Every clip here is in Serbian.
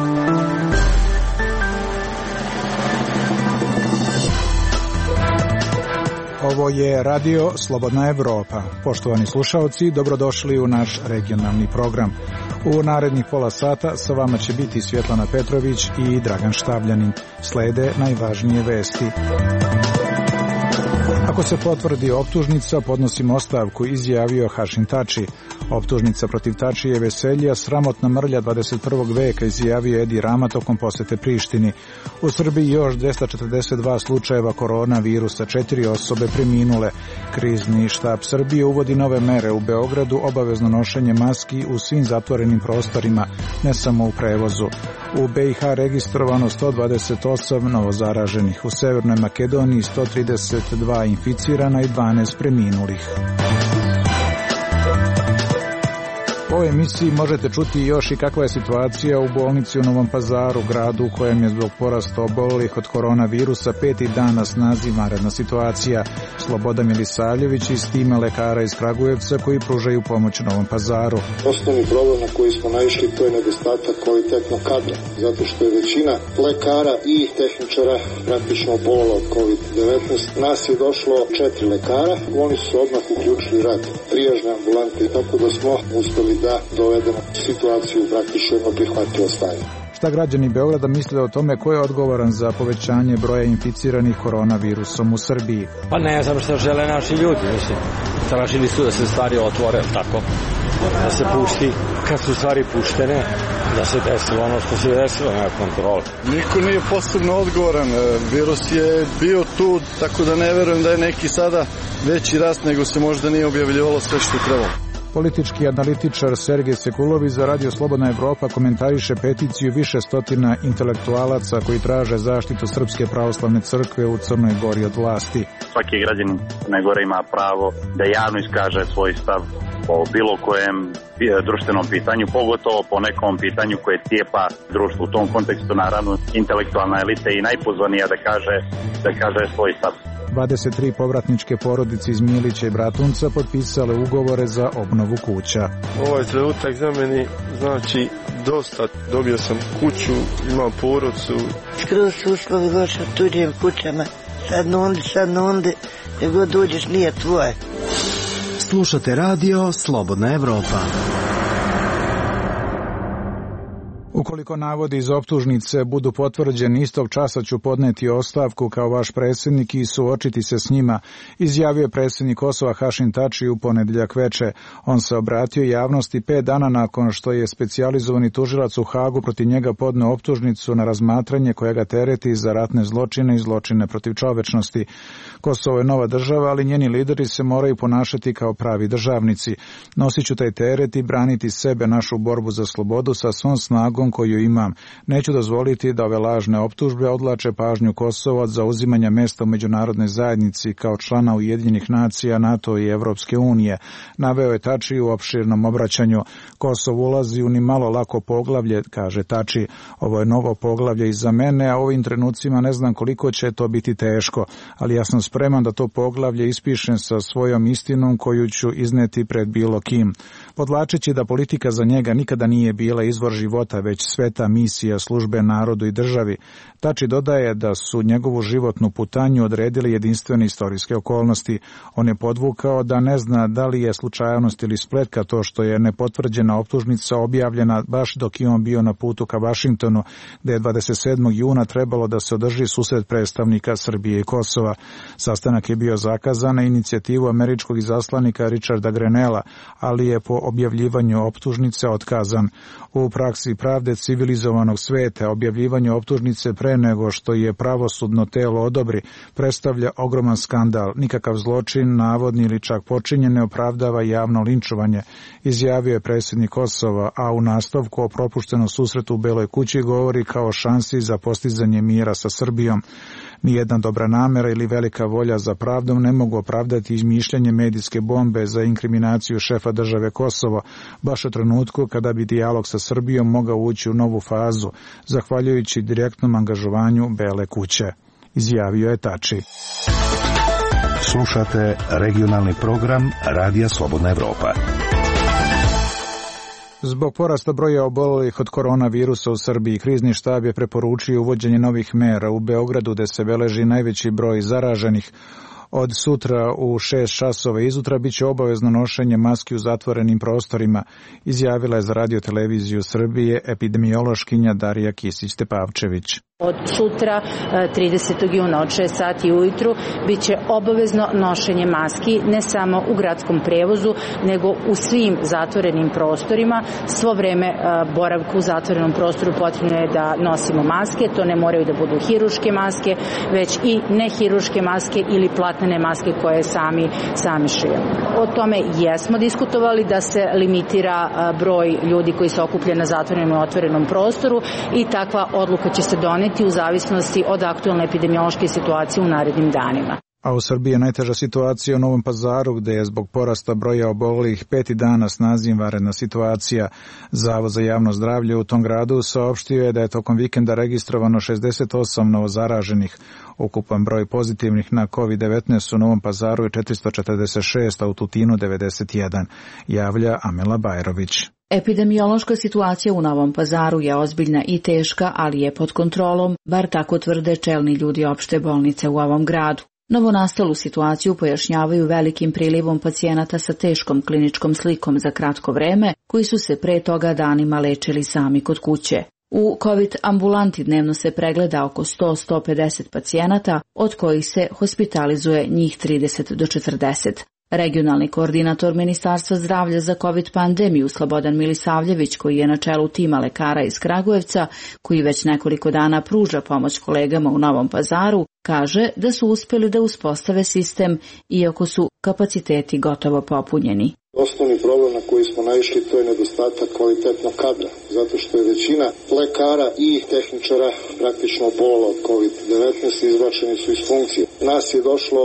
Ovo je Radio Slobodna Evropa. Poštovani slušaoci, dobrodošli u naš regionalni program. U narednih pola sata sa vama će biti Svjetlana Petrović i Dragan Štavljanin. Slede najvažnije vesti. Ako se potvrdi optužnica, podnosimo ostavku, izjavio Hašim Tači. Optužnica protiv Tačije Veselja, sramotna mrlja 21. veka, izjavio Edi Rama tokom posete Prištini. U Srbiji još 242 slučajeva koronavirusa, 4 osobe preminule. Krizni štab Srbije uvodi nove mere. U Beogradu obavezno nošenje maski u svim zatvorenim prostorima, ne samo u prevozu. U BiH registrovano 128 novozaraženih. U Severnoj Makedoniji 132 inficirana i 12 preminulih. U ovoj emisiji možete čuti još i kakva je situacija u bolnici u Novom Pazaru, gradu u kojem je zbog porasta obolelih od koronavirusa 5. dan na snazi vanredna situacija. Slobodan Milisavljević iz tima lekara iz Kragujevca koji pružaju pomoć Novom Pazaru. Osnovni problem na koji smo naišli to je nedostatak kvalitetnog kadra, zato što je većina lekara i tehničara praktično obolila od COVID-19. Nas je došlo 4 lekara, oni su odmah uključili rad trijažne ambulante, tako da smo uspeli da dovedemo situaciju praktično jedno prihvatljivo stanje. Šta građani Beograda misle o tome ko je odgovoran za povećanje broja inficiranih koronavirusom u Srbiji? Pa ne znam šta žele naši ljudi, mislim. Tražili su da se stvari otvore, tako? Da se pusti, kad su stvari puštene, da se desilo ono što se desilo, nema kontrole. Niko nije posebno odgovoran, virus je bio tu, tako da ne verujem da je neki sada veći rast nego se možda nije objavljivalo sve što trebalo. Politički analitičar Sergej Sekulović za Radio Slobodna Evropa komentariše peticiju više stotina intelektualaca koji traže zaštitu Srpske pravoslavne crkve u Crnoj Gori od vlasti. Svaki građanin Crne Gore ima pravo da javno iskaže svoj stav po bilo kojem društvenom pitanju, pogotovo po nekom pitanju koje cijepa društvo. U tom kontekstu naravno intelektualna elita i najpozvanija da kaže svoj stav. 23 povratničke porodice iz Milića i Bratunca potpisale ugovore za obnovu kuća. Ovaj trenutak za meni znači dosta. Dobio sam kuću, imam porodcu. Skroz su uslovi loše u tuđim kućama. Sad nonde, gdje god dođeš nije tvoje. Slušate Radio Slobodna Evropa. Ukoliko navodi iz optužnice budu potvrđeni, istog časa ću podneti ostavku kao vaš predsjednik i suočiti se s njima, izjavio predsjednik Kosova Hašim Tači u ponedjeljak veče. On se obratio javnosti 5 dana nakon što je specijalizovani tužilac u Hagu protiv njega podneo optužnicu na razmatranje koja ga tereti za ratne zločine i zločine protiv čovečnosti. Kosovo je nova država, ali njeni lideri se moraju ponašati kao pravi državnici. Nosit ću taj teret i braniti sebe, našu borbu za slobodu sa svom snagom koju imam. Neću dozvoliti da ove lažne optužbe odvlače pažnju Kosova od zauzimanja mesta u međunarodnoj zajednici kao člana Ujedinjenih nacija, NATO i Evropske unije. Naveo je Tači u opširnom obraćanju. Kosovo ulazi u ni malo lako poglavlje, kaže Tači. Ovo je novo poglavlje i za mene, a ovim trenucima ne znam koliko će to biti teško, ali ja sam spreman da to poglavlje ispišem sa svojom istinom koju ću izneti pred bilo kim. Podvlačeći da politika za njega nikada nije bila izvor života, već sveta misija službe narodu i državi. Tači dodaje da su njegovu životnu putanju odredili jedinstvene istorijske okolnosti. On je podvukao da ne zna da li je slučajnost ili spletka to što je nepotvrđena optužnica objavljena baš dok je on bio na putu ka Vašingtonu, gde je 27. juna trebalo da se održi susret predstavnika Srbije i Kosova. Sastanak je bio zakazan na inicijativu američkog izaslanika Richarda Grenella, ali je po objavljivanju optužnice otkazan. U praksi pravde civilizovanog sveta objavljivanje optužnice pre nego što je pravosudno telo odobri predstavlja ogroman skandal. Nikakav zločin, navodni ili čak počinjen, ne opravdava javno linčovanje, izjavio je predsjednik Kosova, a u nastavku o propuštenom susretu u Beloj kući govori kao šansi za postizanje mira sa Srbijom. Nijedna dobra namera ili velika volja za pravdom ne mogu opravdati izmišljanje medijske bombe za inkriminaciju šefa države Kosovo, baš u trenutku kada bi dijalog sa Srbijom mogao ući u novu fazu, zahvaljujući direktnom angažovanju Bele kuće, izjavio je Tači. Slušate regionalni program Radija Slobodna Evropa. Zbog porasta broja obolelih od koronavirusa u Srbiji, krizni štab je preporučio uvođenje novih mera u Beogradu, gde se beleži najveći broj zaraženih. Od sutra u 6 časova izutra biće obavezno nošenje maski u zatvorenim prostorima, izjavila je za Radio televiziju Srbije epidemiološkinja Darija Kisić-Tepavčević. Od sutra, 30. juna od 6 sati ujutru, bit će obavezno nošenje maski ne samo u gradskom prevozu, nego u svim zatvorenim prostorima. Svo vreme boravka u zatvorenom prostoru potrebno je da nosimo maske, to ne moraju da budu hiruške maske, već i nehiruške maske ili platnene maske koje sami šijemo. O tome jesmo diskutovali da se limitira broj ljudi koji se okuplja na zatvorenom i otvorenom prostoru i takva odluka će se doneti u zavisnosti od aktualne epidemiološke situacije u narednim danima. A u Srbiji je najteža situacija u Novom Pazaru, gde je zbog porasta broja obolelih 5. dan na snazi vanredna situacija. Zavod za javno zdravlje u tom gradu saopštio je da je tokom vikenda registrovano 68 novozaraženih. Ukupan broj pozitivnih na COVID-19 u Novom Pazaru je 446, a u Tutinu 91, javlja Amela Bajrović. Epidemiološka situacija u Novom Pazaru je ozbiljna i teška, ali je pod kontrolom, bar tako tvrde čelni ljudi opšte bolnice u ovom gradu. Novonastalu situaciju pojašnjavaju velikim prilivom pacijenata sa teškom kliničkom slikom za kratko vreme, koji su se pre toga danima lečili sami kod kuće. U COVID ambulanti dnevno se pregleda oko 100-150 pacijenata, od kojih se hospitalizuje njih 30 do 40. Regionalni koordinator Ministarstva zdravlja za COVID pandemiju Slobodan Milisavljević, koji je na čelu tima lekara iz Kragujevca, koji već nekoliko dana pruža pomoć kolegama u Novom Pazaru, kaže da su uspeli da uspostave sistem, iako su kapaciteti gotovo popunjeni. Osnovni problem na koji smo naišli to je nedostatak kvalitetnog kadra, zato što je većina lekara i tehničara praktično obolala od COVID-19 i izbačeni su iz funkcije. Nas je došlo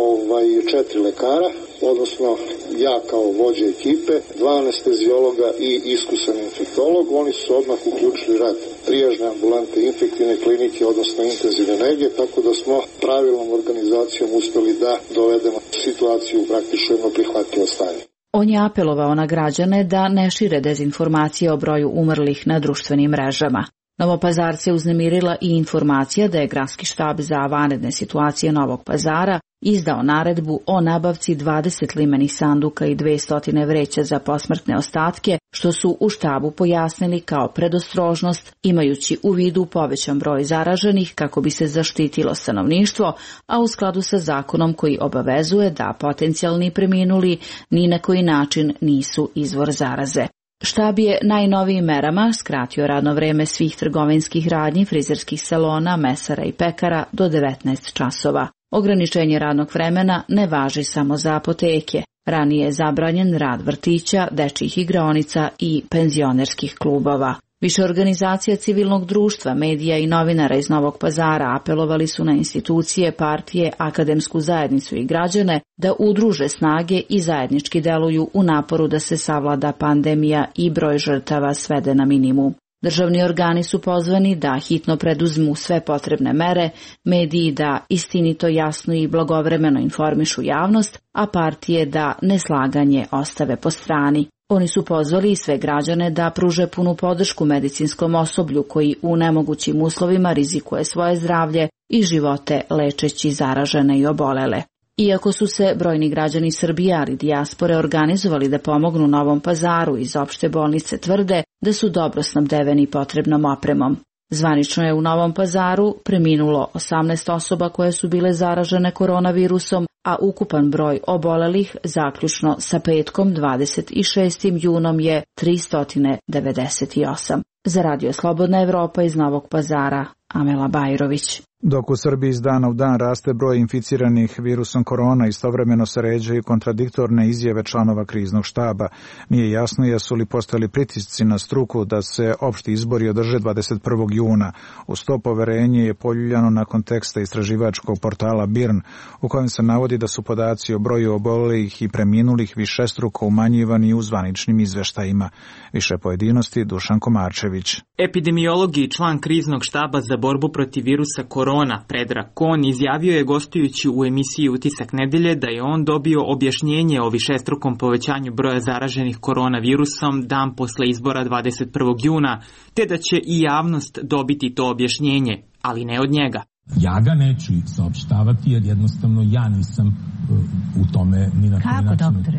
4 lekara, odnosno ja kao vođa ekipe, 2 anestezijologa i iskusan infektolog. Oni su odmah uključili rad trijažne ambulante, infektivne klinike, odnosno intenzivne nege, tako da smo pravilnom organizacijom uspeli da dovedemo situaciju u praktično jedno prihvatljivo stanje. On je apelovao na građane da ne šire dezinformacije o broju umrlih na društvenim mrežama. Novopazarce uznemirila i informacija da je Gradski štab za vanredne situacije Novog Pazara izdao naredbu o nabavci 20 limenih sanduka i 200 vreća za posmrtne ostatke, što su u štabu pojasnili kao predostrožnost, imajući u vidu povećan broj zaraženih kako bi se zaštitilo stanovništvo, a u skladu sa zakonom koji obavezuje da potencijalni preminuli ni na koji način nisu izvor zaraze. Štab je najnovijim merama skratio radno vreme svih trgovinskih radnji, frizerskih salona, mesara i pekara do 19 časova. Ograničenje radnog vremena ne važi samo za apoteke. Ranije je zabranjen rad vrtića, dečjih igraonica i penzionerskih klubova. Više organizacija civilnog društva, medija i novinara iz Novog Pazara apelovali su na institucije, partije, akademsku zajednicu i građane da udruže snage i zajednički deluju u naporu da se savlada pandemija i broj žrtava svede na minimum. Državni organi su pozvani da hitno preduzmu sve potrebne mere, mediji da istinito, jasno i blagovremeno informišu javnost, a partije da neslaganje ostave po strani. Oni su pozvali i sve građane da pruže punu podršku medicinskom osoblju koji u nemogućim uslovima rizikuje svoje zdravlje i živote lečeći zaražene i obolele. Iako su se brojni građani Srbije, ali dijaspore organizovali da pomognu Novom Pazaru, iz opšte bolnice tvrde da su dobro snabdeveni potrebnom opremom. Zvanično je u Novom Pazaru preminulo 18 osoba koje su bile zaražene koronavirusom, a ukupan broj obolelih zaključno sa petkom 26. junom je 398. Za Radio Slobodna Evropa iz Novog Pazara, Amela Bajrović. Dok u Srbiji iz dana u dan raste broj inficiranih virusom korona, istovremeno se ređaju kontradiktorne izjave članova kriznog štaba. Nije jasno jesu li postojali pritisci na struku da se opšti izbori održe 21. juna. Uz to poverenje je poljuljano nakon teksta istraživačkog portala BIRN, u kojem se navodi da su podaci o broju obolelih i preminulih višestruko umanjivani u zvaničnim izveštajima. Više pojedinosti Dušan Komarčević. Epidemiolog i član kriznog štaba za borbu protiv virusa korona korona, Predrag Kon, izjavio je gostujući u emisiji Utisak nedelje da je on dobio objašnjenje o višestrukom povećanju broja zaraženih koronavirusom dan posle izbora 21. juna, te da će i javnost dobiti to objašnjenje, ali ne od njega. Ja ga neću saopštavati jer jednostavno ja nisam u tome ni na koji način. Kako, doktore?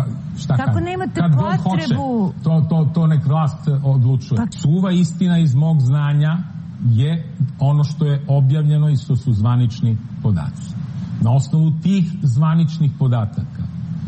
Kako nemate potrebu? To nek vlast odlučuje. Suva istina iz mog znanja je ono što je objavljeno i što su zvanični podaci. Na osnovu tih zvaničnih podataka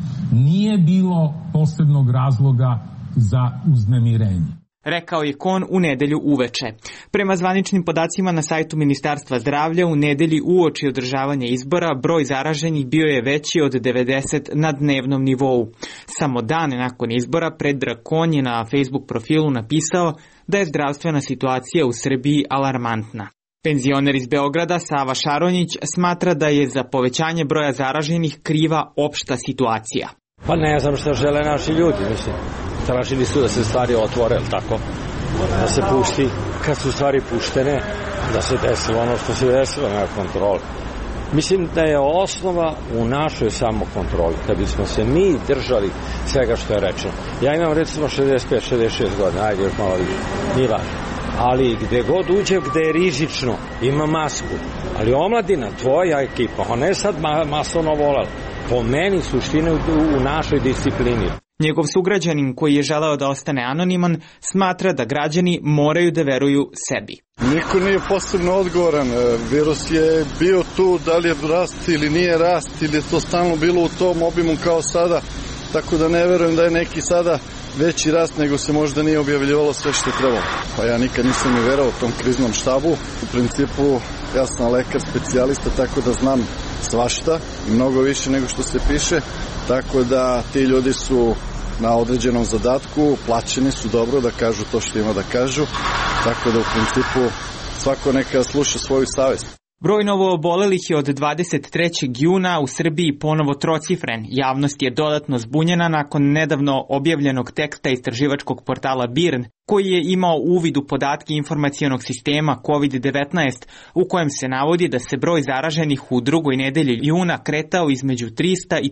nije bilo posebnog razloga za uznemirenje. Rekao je Kon u nedelju uveče. Prema zvaničnim podacima na sajtu Ministarstva zdravlja, u nedelji uoči održavanja izbora broj zaraženih bio je veći od 90 na dnevnom nivou. Samo dan nakon izbora Predrag Kon je na Facebook profilu napisao da je zdravstvena situacija u Srbiji alarmantna. Penzioner iz Beograda Sava Šaronjić smatra da je za povećanje broja zaraženih kriva opšta situacija. Pa ne znam šta žele naši ljudi, mislim. Tražili su da se stvari otvore, ali tako? Da se pusti, kad su stvari puštene, da se desilo ono što se desilo, nema kontrole. Mislim da je osnova u našoj samokontroli. Kad bismo se mi držali svega što je rečeno. Ja imam recimo 65-66 godina, ajde još malo više, nije važno. Ali gde god uđe, gde je rizično, ima masku. Ali omladina, tvoja ekipa, ona je sad masovno volala. Po meni suštine u našoj disciplini. Njegov sugrađanin, koji je želeo da ostane anoniman, smatra da građani moraju da veruju sebi. Niko nije posebno odgovoran. Virus je bio tu, da li je rast ili nije rast, ili je to stalno bilo u tom obimu kao sada, tako da ne verujem da je neki sada veći rast nego se možda nije objavljivalo sve što je trebalo. Pa ja nikad nisam ni verao tom kriznom štabu. U principu ja sam lekar specijalista, tako da znam svašta i mnogo više nego što se piše, tako da ti ljudi su na određenom zadatku, plaćeni su dobro da kažu to što ima da kažu, tako da u principu svako neka sluša svoju savest. Broj novoobolelih je od 23. juna u Srbiji ponovo trocifren. Javnost je dodatno zbunjena nakon nedavno objavljenog teksta istraživačkog portala BIRN, koji je imao uvid u podatke informacionog sistema COVID-19, u kojem se navodi da se broj zaraženih u drugoj nedelji juna kretao između 300 i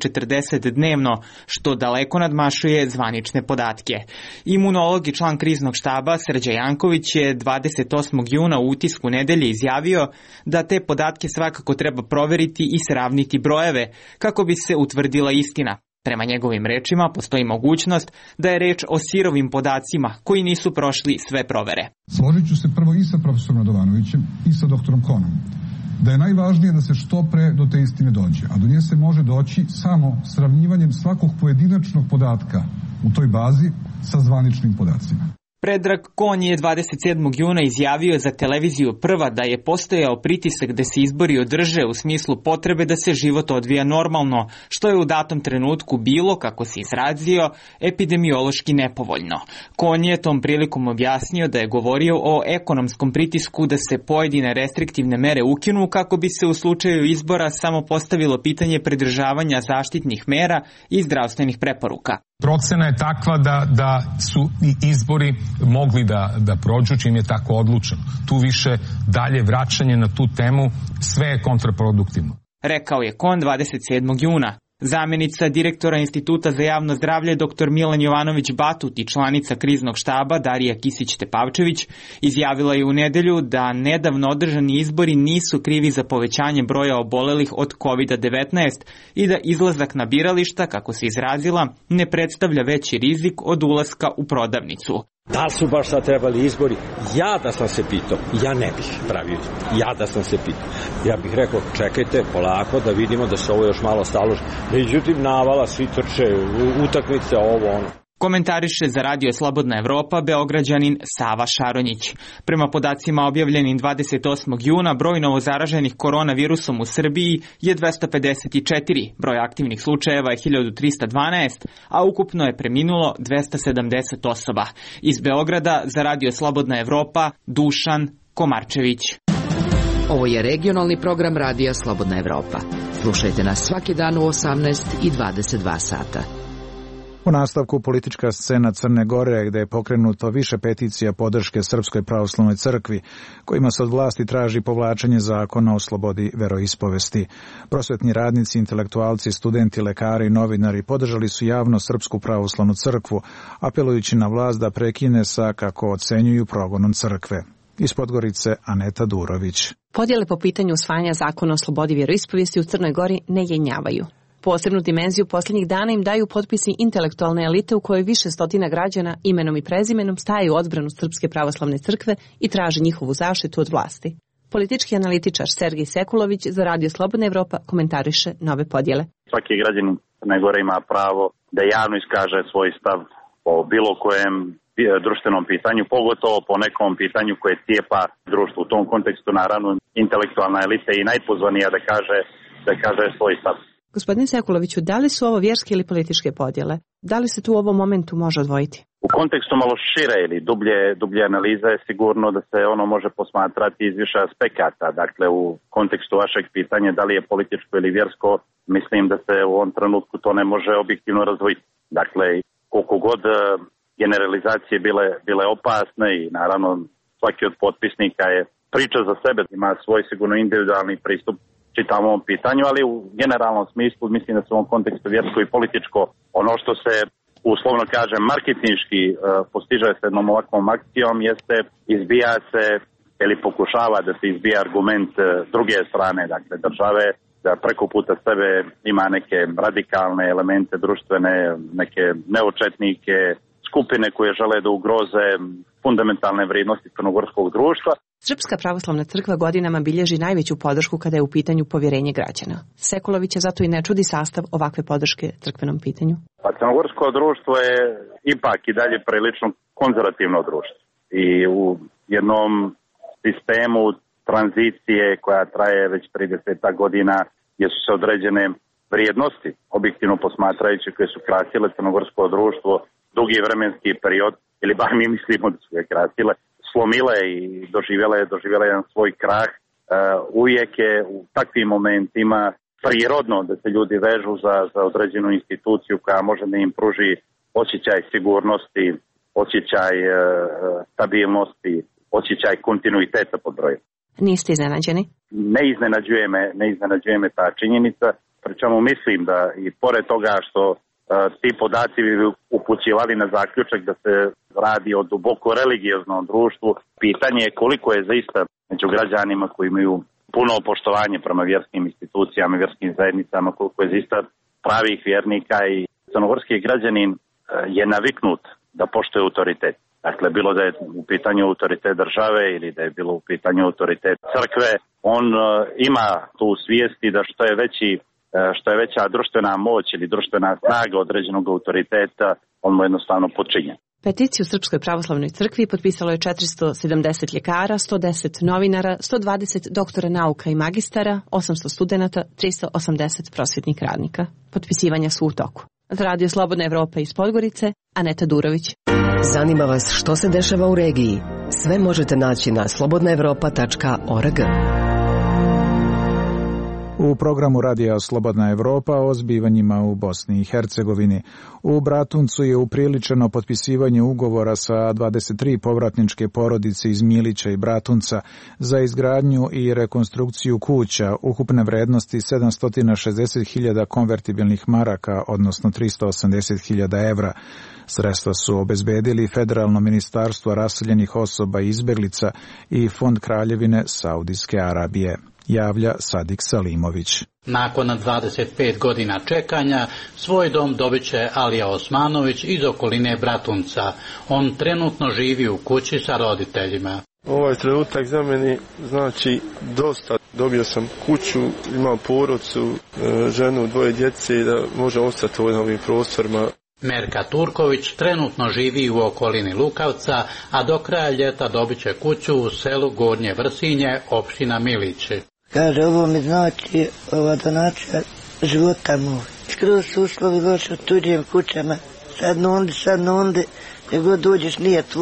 340 dnevno, što daleko nadmašuje zvanične podatke. Imunolog i član kriznog štaba Srđan Janković je 28. juna u Utisku nedelje izjavio da te podatke svakako treba proveriti i sravniti brojeve kako bi se utvrdila istina. Prema njegovim rečima postoji mogućnost da je reč o sirovim podacima koji nisu prošli sve provere. Složit ću se prvo i sa profesorom Radovanovićem i sa doktorom Konom, da je najvažnije da se što pre do te istine dođe, a do nje se može doći samo sravnjivanjem svakog pojedinačnog podatka u toj bazi sa zvaničnim podacima. Predrag Kon je 27. juna izjavio za televiziju Prva da je postojao pritisak da se izbori održe u smislu potrebe da se život odvija normalno, što je u datom trenutku bilo, kako se izrazio, epidemiološki nepovoljno. Kon je tom prilikom objasnio da je govorio o ekonomskom pritisku da se pojedine restriktivne mere ukinu kako bi se u slučaju izbora samo postavilo pitanje pridržavanja zaštitnih mera i zdravstvenih preporuka. Procena je takva da su i izbori mogli da prođu čim je tako odlučeno. Tu više dalje vraćanje na tu temu, sve je kontraproduktivno. Rekao je Kon 27. juna. Zamjenica direktora Instituta za javno zdravlje dr. Milan Jovanović Batut i članica kriznog štaba Darija Kisić-Tepavčević izjavila je u nedelju da nedavno održani izbori nisu krivi za povećanje broja obolelih od COVID-19 i da izlazak na birališta, kako se izrazila, ne predstavlja veći rizik od ulaska u prodavnicu. Da su baš sad trebali izbori? Ja da sam se pitao, ja ne bih pravio. Ja da sam se pitao. Ja bih rekao, čekajte polako da vidimo da se ovo još malo staloži. Međutim, navala, svi trče, utakmice, ovo, ono. Komentariše za Radio Slobodna Evropa Beograđanin Sava Šaronjić. Prema podacima objavljenim 28. juna, broj novozaraženih koronavirusom u Srbiji je 254, broj aktivnih slučajeva je 1312, a ukupno je preminulo 270 osoba. Iz Beograda za Radio Slobodna Evropa Dušan Komarčević. Ovo je regionalni program Radija Slobodna Evropa. Slušajte nas svaki dan u 18 i 22 sata. U nastavku politička scena Crne Gore, gde je pokrenuto više peticija podrške Srpskoj pravoslavnoj crkvi, kojima se od vlasti traži povlačenje zakona o slobodi veroispovesti. Prosvetni radnici, intelektualci, studenti, lekari i novinari podržali su javno Srpsku pravoslavnu crkvu, apelujući na vlast da prekine sa, kako ocenjuju, progonom crkve. Iz Podgorice Aneta Durović. Podjele po pitanju usvajanja zakona o slobodi vjeroispovijesti u Crnoj Gori ne jenjavaju. Posebnu dimenziju posljednjih dana im daju potpisi intelektualne elite u kojoj više stotina građana imenom i prezimenom staju u odbranu Srpske pravoslavne crkve i traži njihovu zaštitu od vlasti. Politički analitičar Sergij Sekulović za Radio Slobodna Evropa komentariše nove podjele. Svaki građanin Crne Gore ima pravo da javno iskaže svoj stav o bilo kojem društvenom pitanju, pogotovo po nekom pitanju koje cijepa društvo. U tom kontekstu naravno intelektualna elita je i najpozvanija da kaže svoj stav. Gospodine Sekuloviću, da li su ovo vjerske ili političke podjele? Da li se tu u ovom momentu može odvojiti? U kontekstu malo šire ili dublje analize je sigurno da se ono može posmatrati iz više aspekata. Dakle, u kontekstu vašeg pitanja da li je političko ili vjersko, mislim da se u ovom trenutku to ne može objektivno razdvojiti. Dakle, koliko god generalizacije bile opasne i naravno svaki od potpisnika je priča za sebe, ima svoj sigurno individualni pristup čitavom ovom pitanju, ali u generalnom smislu mislim da se u ovom kontekstu vjersko i političko ono što se uslovno kažem marketinški postiže se jednom ovakvom akcijom jeste izbija se ili pokušava da se izbija argument druge strane, dakle države, da preko puta sebe ima neke radikalne elemente društvene, neke neočetnike, skupine koje žele da ugroze fundamentalne vrijednosti crnogorskog društva. Srpska pravoslavna crkva godinama bilježi najveću podršku kada je u pitanju povjerenje građana. Sekulovića zato i ne čudi sastav ovakve podrške crkvenom pitanju. Pa crnogorsko društvo je ipak i dalje prilično konzervativno društvo. I u jednom sistemu tranzicije koja traje već 30 godina gdje su se određene vrijednosti, objektivno posmatrajući, koje su krasile crnogorsko društvo dugi vremenski period, ili bar mi mislimo da su je krasile, slomile i doživjela jedan svoj krah. Uvijek je u takvim momentima prirodno da se ljudi vežu za određenu instituciju koja može da im pruži osjećaj sigurnosti, osjećaj stabilnosti, osjećaj kontinuiteta pod brojem. Niste iznenađeni? Ne iznenađuje me ta činjenica, pri čemu mislim da i pored toga što ti podaci bi upućivali na zaključak da se radi o duboko religioznom društvu. Pitanje je koliko je zaista među građanima koji imaju puno poštovanje prema vjerskim institucijama, vjerskim zajednicama, koliko je zaista pravih vjernika i crnogorski građanin je naviknut da poštuje autoritet. Dakle, bilo da je u pitanju autoritet države ili da je bilo u pitanju autoritet crkve, on ima tu svijesti da što je veća društvena moć ili društvena snaga određenog autoriteta, on mu jednostavno podčinjen. Peticiju Srpskoj pravoslavnoj crkvi potpisalo je 470 ljekara, 110 novinara, 120 doktora nauka i magistara, 800 studenata, 380 prosvjetnih radnika. Potpisivanja su u toku. Za Radio Slobodna Evropa iz Podgorice, Aneta Durović. Zanima vas što se dešava u regiji? Sve možete naći na slobodnaevropa.org. U programu Radija Slobodna Evropa o zbivanjima u Bosni i Hercegovini. U Bratuncu je upriličeno potpisivanje ugovora sa 23 povratničke porodice iz Milića i Bratunca za izgradnju i rekonstrukciju kuća ukupne vrednosti 760.000 konvertibilnih maraka, odnosno 380.000 evra. Sredstva su obezbedili Federalno ministarstvo raseljenih osoba i izbeglica i Fond Kraljevine Saudijske Arabije. Javlja Sadik Salimović. Nakon 25 godina čekanja, svoj dom dobit će Alija Osmanović iz okoline Bratunca. On trenutno živi u kući sa roditeljima. Ovaj trenutak za meni znači dosta. Dobio sam kuću, imam porodcu, ženu, 2 djece da može ostati u ovim prostorima. Merka Turković trenutno živi u okolini Lukavca, a do kraja ljeta dobit će kuću u selu Gornje Vrsinje, opština Milići. Kaže, ovo mi znači ova donacija života moj. Skroz su uslovi loši u tuđim kućama. Sad nundi, gdje god dođeš nije tvoje.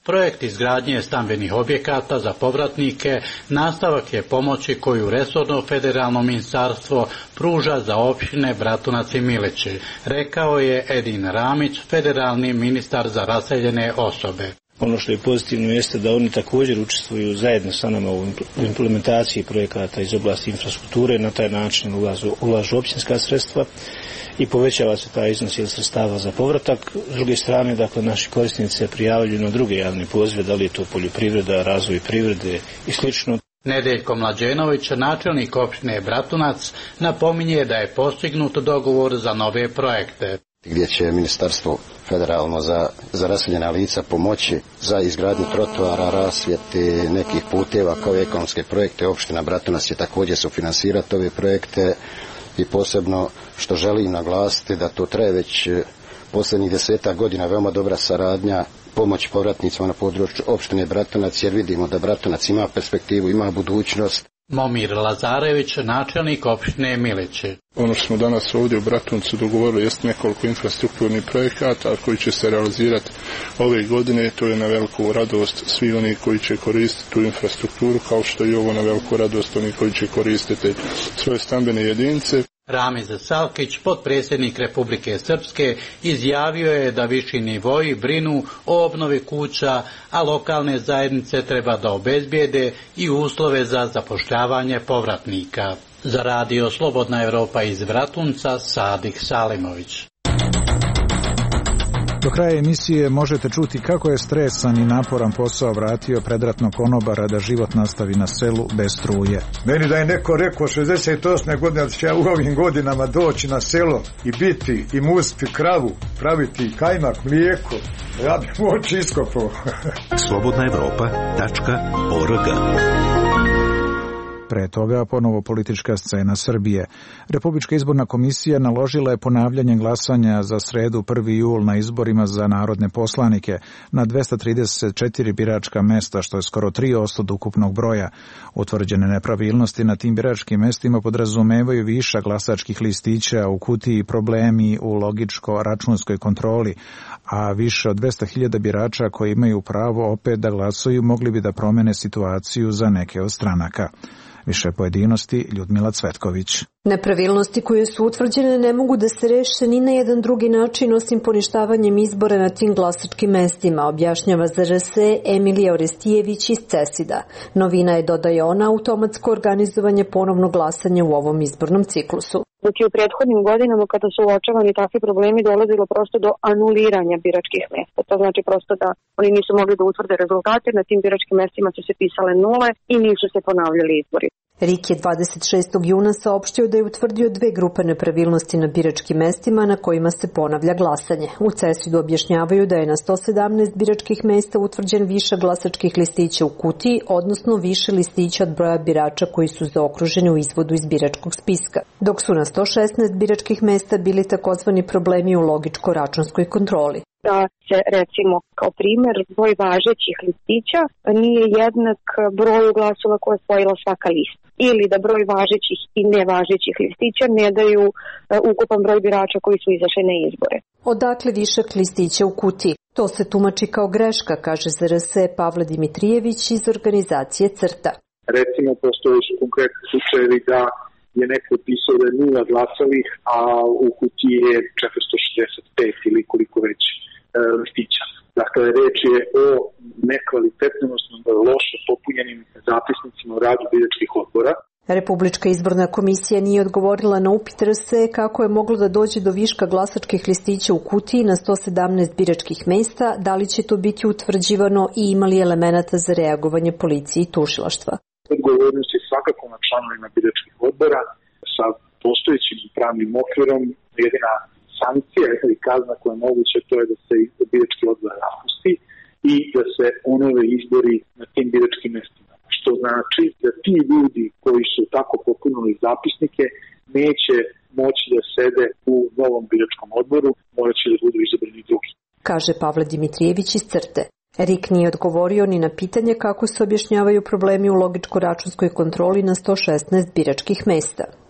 Projekt izgradnje stambenih objekata za povratnike nastavak je pomoći koju resorno federalno ministarstvo pruža za opštine Bratunac i Milići, rekao je Edin Ramić, federalni ministar za raseljene osobe. Ono što je pozitivno jeste da oni također učestvuju zajedno sa nama u implementaciji projekata iz oblasti infrastrukture, na taj način ulažu općinska sredstva i povećava se taj iznos sredstava za povratak. S druge strane, dakle, naši korisnici se prijavljuju na druge javne pozive, da li je to poljoprivreda, razvoj privrede i slično. Nedeljko Mlađenović, načelnik opštine Bratunac, napominje da je postignut dogovor za nove projekte, gdje će ministarstvo federalno za raseljena lica pomoći za izgradnju trotoara, rasvjete, nekih puteva kao ekonomske projekte. Opština Bratunac će također sufinansirati ove projekte i posebno što želim naglasiti da to traje već posljednjih 10 godina veoma dobra saradnja, pomoć povratnicima na području opštine Bratunac, jer vidimo da Bratunac ima perspektivu, ima budućnost. Momir Lazarević, načelnik opštine Milići. Ono što smo danas ovdje u Bratuncu dogovorili jest nekoliko infrastrukturnih projekata koji će se realizirati ove godine. To je na veliku radost svi oni koji će koristiti tu infrastrukturu, kao što i ovo na veliku radost oni koji će koristiti svoje stambene jedinice. Ramiz Salkić, potpredsjednik Republike Srpske, izjavio je da viši nivoji brinu o obnovi kuća, a lokalne zajednice treba da obezbijede i uslove za zapošljavanje povratnika. Za radio Slobodna Evropa iz Bratunca, Sadik Salimović. Do kraja emisije možete čuti kako je stresan i naporan posao vratio predratnog konobara da život nastavi na selu bez struje. Meni da je neko rekao 68. godine da će ja u ovim godinama doći na selo i biti i muziti kravu, praviti kajmak, mlijeko, ja bih moći iskopao. slobodnaevropa.org. Pre toga ponovo politička scena Srbije. Republička izborna komisija naložila je ponavljanje glasanja za sredu 1. jul na izborima za narodne poslanike na 234 biračka mesta, što je skoro 3% od ukupnog broja. Utvrđene nepravilnosti na tim biračkim mestima podrazumevaju višak glasačkih listića u kutiji i problemi u logičko-računskoj kontroli, a više od 200.000 birača koji imaju pravo opet da glasuju mogli bi da promene situaciju za neke od stranaka. Više pojedinosti Ljudmila Cvetković. Nepravilnosti koje su utvrđene ne mogu da se reše ni na jedan drugi način osim poništavanjem izbora na tim glasačkim mestima, objašnjava ZRS Emilija Orestijević iz CESID-a. Novina je, dodaje ona, automatsko organizovanje ponovnog glasanja u ovom izbornom ciklusu. Dok je u prethodnim godinama kada su uočavani takvi problemi dolazilo prosto do anuliranja biračkih mesta. To znači prosto da oni nisu mogli da utvrde rezultate, na tim biračkim mestima su se pisale nule i nisu se ponavljali izbori. RIK je 26. juna saopštio da je utvrdio 2 grupe nepravilnosti na biračkim mestima na kojima se ponavlja glasanje. U CESID-u objašnjavaju da je na 117 biračkih mesta utvrđen višak glasačkih listića u kutiji, odnosno više listića od broja birača koji su zaokruženi u izvodu iz biračkog spiska, dok su na 116 biračkih mesta bili takozvani problemi u logičko-računskoj kontroli. Da se, recimo, kao primjer, broj važećih listića nije jednak broju glasova koje je osvojila svaka lista. Ili da broj važećih i nevažećih listića ne daju ukupan broj birača koji su izašli na izbore. Odakle višak listića u kutiji? To se tumači kao greška, kaže ZRS Pavle Dimitrijević iz organizacije CRTA. Recimo, postoje su konkretni slučajevi da je neko upisao da je 0 glasalih, a u kutiji je 465 ili koliko već listića. Dakle, reč je o nekvalitetnom, odnosno loše popunjenim zapisnicima u radu biračkih odbora. Republička izborna komisija nije odgovorila na upit RS kako je moglo da dođe do viška glasačkih listića u kutiji na 117 biračkih mesta, da li će to biti utvrđivano i imali elemenata za reagovanje policije i tužilaštva. Odgovornost je svakako na članovima biračkih odbora sa postojećim pravnim okvirom. Jedina sankcija ili kazna koja je moguća, to je da se birački odbor raspusti i da se onove izbori na tim biračkim mestima. Što znači da ti ljudi koji su tako popunili zapisnike neće moći da sede u novom biračkom odboru, morat će da budu izabrani drugi. Kaže Pavle Dimitrijević iz CRTE. RIK nije odgovorio ni na pitanje kako se objašnjavaju problemi u logičko-računskoj kontroli na 116 biračkih mesta.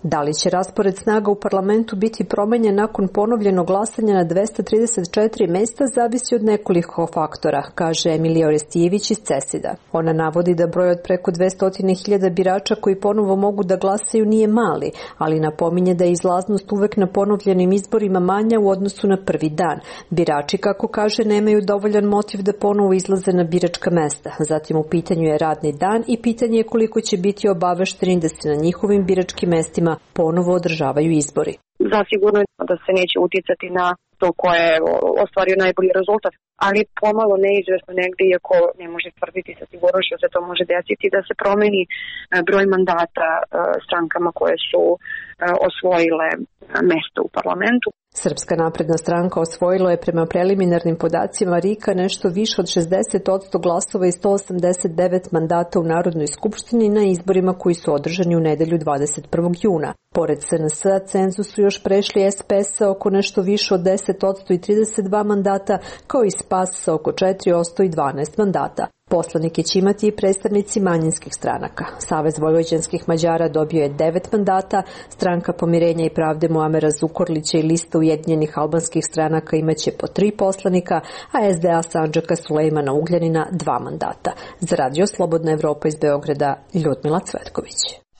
Da li će raspored snaga u parlamentu biti promenjen nakon ponovljenog glasanja na 234 mesta zavisi od nekoliko faktora, kaže Emilija Orestijević iz CESID-a. Ona navodi da broj od preko 200.000 birača koji ponovo mogu da glasaju nije mali, ali napominje da je izlaznost uvek na ponovljenim izborima manja u odnosu na prvi dan. Birači, kako kaže, nemaju dovoljan motiv da ponovo izlaze na biračka mesta. Zatim u pitanju je radni dan i pitanje je koliko će biti obavešteni da se na njihovim biračkim mestima ponovo održavaju izbori. Zasigurno da se neće uticati na to ko je ostvario najbolji rezultat, ali pomalo neizvesno negdje, iako ne može tvrditi sa sigurnošću da se to može desiti, da se promeni broj mandata strankama koje su osvojile mesto u parlamentu. Srpska napredna stranka osvojila je prema preliminarnim podacima RIK-a nešto više od 60% glasova i 189 mandata u Narodnoj skupštini na izborima koji su održani u nedelju 21. juna. Pored SNS-a cenzus su još prešli SPS sa oko nešto više od 10% i 32 mandata, kao i SPAS sa oko 4% i 12 mandata. Poslanike će imati i predstavnici manjinskih stranaka. Savez vojvođanskih Mađara dobio je 9 mandata, Stranka pomirenja i pravde Muamera Zukorlića i lista ujedinjenih albanskih stranaka imaće po 3 poslanika, a SDA Sandžaka Sulejmana Ugljanina 2 mandata. Za Radio Slobodna Evropa iz Beograda, Ljudmila Cvetković.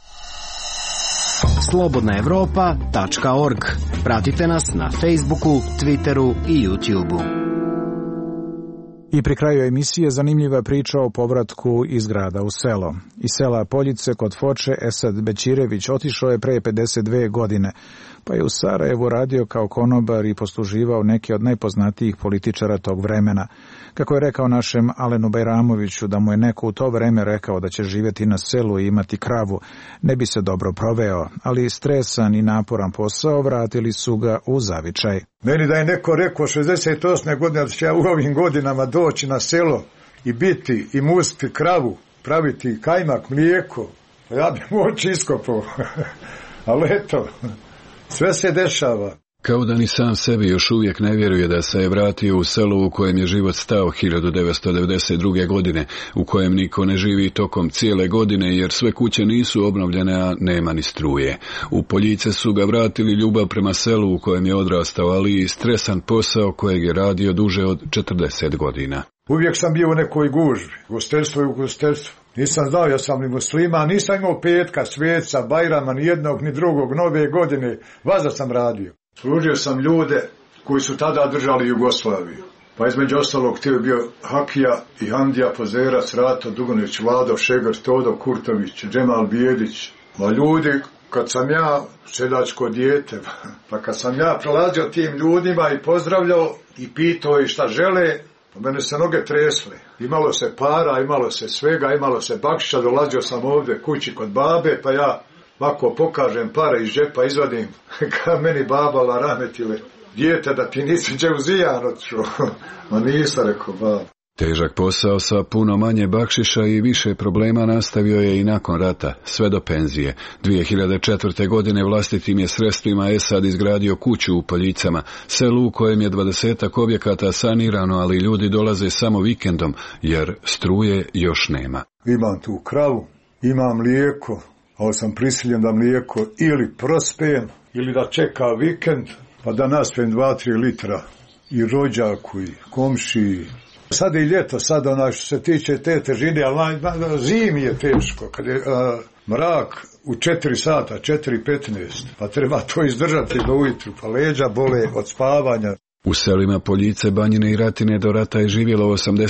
slobodnaevropa.org. Pratite nas na Facebooku, Twitteru i YouTubeu. I pri kraju emisije zanimljiva priča o povratku iz grada u selo. Iz sela Poljice kod Foče Esad Bećirević otišao je pre 52 godine, pa je u Sarajevu radio kao konobar i posluživao neke od najpoznatijih političara tog vremena. Kako je rekao našem Alenu Bajramoviću da mu je neko u to vreme rekao da će živjeti na selu i imati kravu, ne bi se dobro proveo, ali stresan i naporan posao vratili su ga u zavičaj. Meni da je neko rekao 68. godine da će ja u ovim godinama doći na selo i biti i mustiti kravu, praviti kajmak, mlijeko, ja bi mu oči iskopao. Ali eto, sve se dešava. Kao da ni sam sebi još uvijek ne vjeruje da se je vratio u selo u kojem je život stao 1992. godine, u kojem niko ne živi tokom cijele godine jer sve kuće nisu obnovljene, a nema ni struje. U Poljice su ga vratili ljubav prema selu u kojem je odrastao, ali i stresan posao kojeg je radio duže od 40 godina. Uvijek sam bio u nekoj gužvi, gostelstvo i ugostelstvo. Nisam znao, ja sam ni muslima, nisam imao petka, sveca, Bajrama, ni jednog ni drugog, nove godine, vazda sam radio. Služio sam ljude koji su tada držali Jugoslaviju. Pa između ostalog ti je bio Hakija i Hamdija Pozerac, Rato Dugonić, Vlado Šegar, Todo Kurtović, Džemal Bijedić. Ma ljudi, kad sam ja seljačko dijete, pa kad sam ja prolazio tim ljudima i pozdravljao i pitao i šta žele, pa mene se noge tresle. Imalo se para, imalo se svega, imalo se bakšića, dolazio sam ovdje kući kod babe, pa ja ovako pokažem pare iz džepa, izvadim, kada meni baba rahmetile, dijete da ti nisi džeuzijan odšao. Ma nisam, rekao baba. Težak posao sa puno manje bakšiša i više problema nastavio je i nakon rata, sve do penzije. 2004. godine vlastitim je sredstvima Esad izgradio kuću u Poljicama, selu u kojem je 20 objekata sanirano, ali ljudi dolaze samo vikendom, jer struje još nema. Imam tu kravu, imam mlijeko, ali sam prisiljen da mlijeko ili prospem, ili da čeka vikend, pa da naspijem 2-3 litra i rođaku i komšiji. Sad je i ljeto, sad što se tiče te težine, ali zimi je teško, kad je mrak u 4 sata, 4:15, pa treba to izdržati do ujutru, pa leđa bole od spavanja. U selima Poljice, Banjine i Ratine do rata je živjelo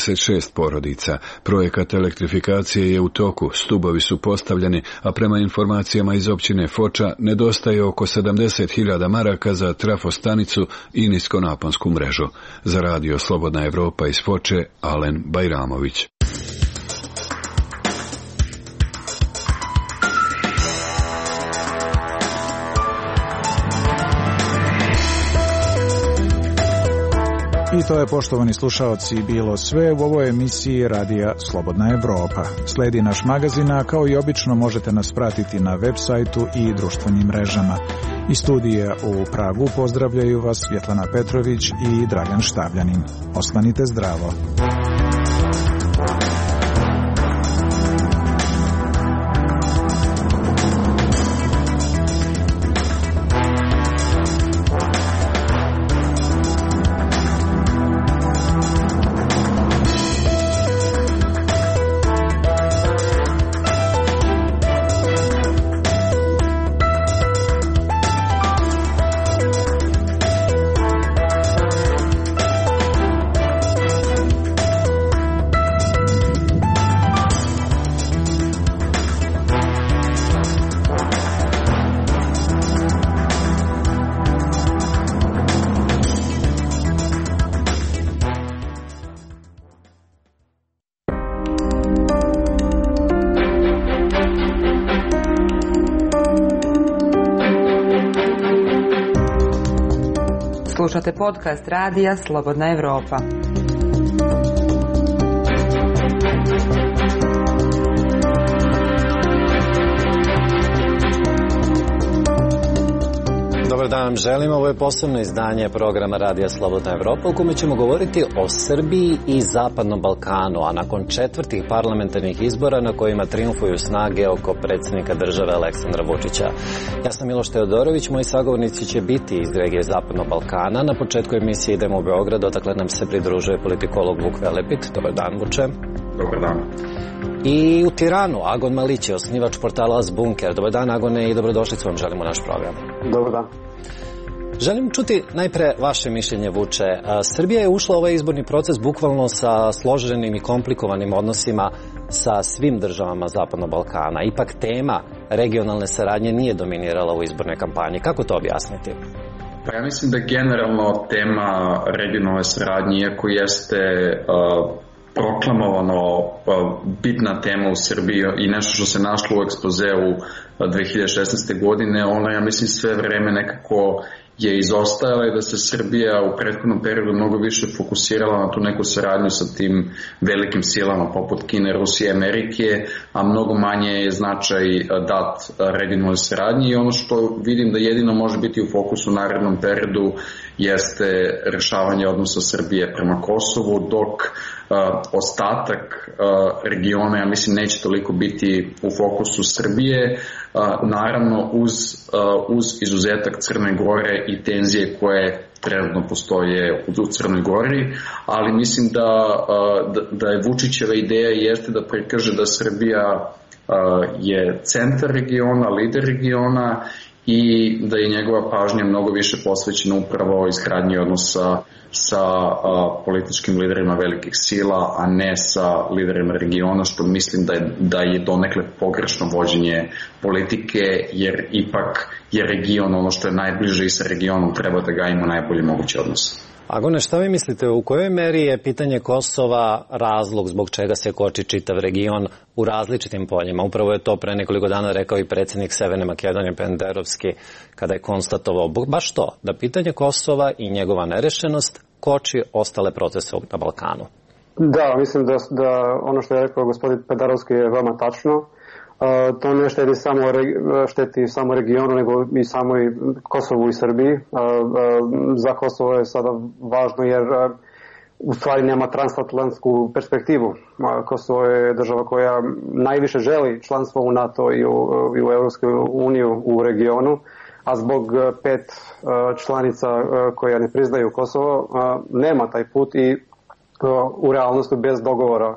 86 porodica. Projekat elektrifikacije je u toku, stubovi su postavljeni, a prema informacijama iz općine Foča nedostaje oko 70.000 maraka za trafostanicu i niskonaponsku mrežu. Za Radio Slobodna Evropa iz Foče, Alen Bajramović. I to je, poštovani slušaoci, bilo sve u ovoj emisiji Radija Slobodna Evropa. Sledi naš magazin, a kao i obično možete nas pratiti na web sajtu i društvenim mrežama. Iz studija u Pragu pozdravljaju vas Svjetlana Petrović i Dragan Štavljanin. Ostanite zdravo. Slušate podcast radija Slobodna Evropa. Dobar dan vam želim, ovo je posebno izdanje programa Radija Slobodna Evropa u kome ćemo govoriti o Srbiji i Zapadnom Balkanu, a nakon 4. parlamentarnih izbora na kojima triumfuju snage oko predsjednika države Aleksandra Vučića. Ja sam Miloš Teodorović, moji sagovornici će biti iz regije Zapadnog Balkana. Na početku emisije idemo u Beograd, odakle nam se pridružuje politikolog Vuk Velepit. Dobar dan, Vuče. Dobar dan. I u Tiranu, Agon Malić, osnivač portala Azbunker. Dobar dan, Agone, i dobrodošlicu vam želimo u naš program. Dobar dan. Želim čuti najpre vaše mišljenje, Vuče. Srbija je ušla u ovaj izborni proces bukvalno sa složenim i komplikovanim odnosima sa svim državama Zapadnog Balkana. Ipak tema regionalne saradnje nije dominirala u izbornoj kampanji. Kako to objasniti? Pa ja mislim da generalno tema regionalne saradnje, iako jeste proklamovano bitna tema u Srbiji i nešto što se našlo u ekspozeu 2016. godine, ona, ja mislim, sve vreme nekako je izostajala i da se Srbija u prethodnom periodu mnogo više fokusirala na tu neku saradnju sa tim velikim silama poput Kine, Rusije, Amerike, a mnogo manje je značaj dat regionalnoj saradnji i ono što vidim da jedino može biti u fokusu u narednom periodu jeste rešavanje odnosa Srbije prema Kosovu, dok ostatak regiona, ja mislim, neće toliko biti u fokusu Srbije, naravno uz izuzetak Crne Gore i tenzije koje trenutno postoje u Crnoj Gori, ali mislim da je Vučićeva ideja jeste da prikaže da Srbija je centar regiona, lider regiona i da je njegova pažnja mnogo više posvećena upravo izgradnji odnosa sa političkim liderima velikih sila, a ne sa liderima regiona, što mislim da je donekle pogrešno vođenje politike, jer ipak je region ono što je najbliže i sa regionom treba da ga ima najbolji mogući odnos. Agone, šta vi mislite, u kojoj meri je pitanje Kosova razlog zbog čega se koči čitav region u različitim poljima? Upravo je to pre nekoliko dana rekao i predsjednik Severne Makedonije Penderovski kada je konstatovao baš to, da pitanje Kosova i njegova nerešenost koči ostale procese na Balkanu. Da, mislim da ono što je rekao gospodin Penderovski je veoma tačno. To ne šteti samo regionu, nego i samoj Kosovu i Srbiji. Za Kosovo je sada važno jer u stvari nema transatlantsku perspektivu. Kosovo je država koja najviše želi članstvo u NATO i u Europsku uniju u regionu, a zbog 5 članica koja ne priznaju Kosovo nema taj put i u realnosti bez dogovora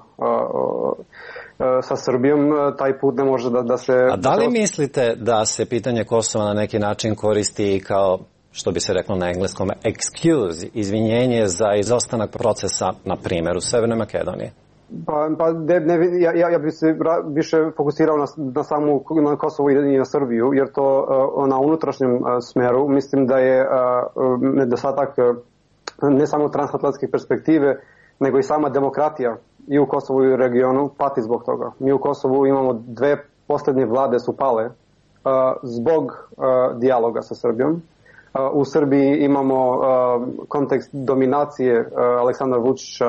sa Srbijom taj put ne može da se... A da li mislite da se pitanje Kosova na neki način koristi kao, što bi se reklo na engleskom, excuse, izvinjenje za izostanak procesa, na primjer, u Severnoj Makedoniji? Ja bih se više fokusirao na Kosovo i na Srbiju, jer to na unutrašnjem smeru mislim da je nedostatak ne samo transatlantske perspektive, nego i sama demokratija i u Kosovu i u regionu pati zbog toga. Mi u Kosovu imamo 2 posljednje vlade su pale zbog dijaloga sa Srbijom. U Srbiji imamo kontekst dominacije Aleksandra Vučića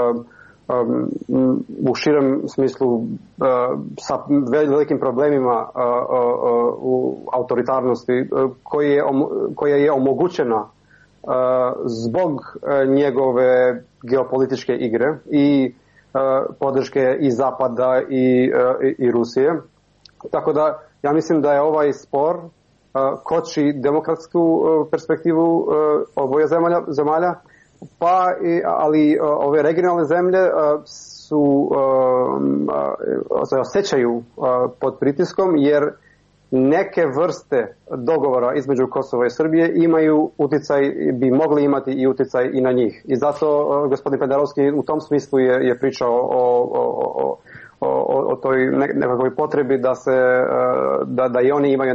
u širem smislu sa velikim problemima u autoritarnosti koja je omogućena zbog njegove geopolitičke igre i podrške i Zapada i Rusije. Tako da ja mislim da je ovaj spor koči demokratsku perspektivu oboje zemalja, ali ove regionalne zemlje se osjećaju pod pritiskom jer neke vrste dogovora između Kosova i Srbije imaju uticaj, bi mogli imati i uticaj i na njih. I zato gospodin Penderovski u tom smislu je pričao o toj nekakvoj potrebi da se da i oni imaju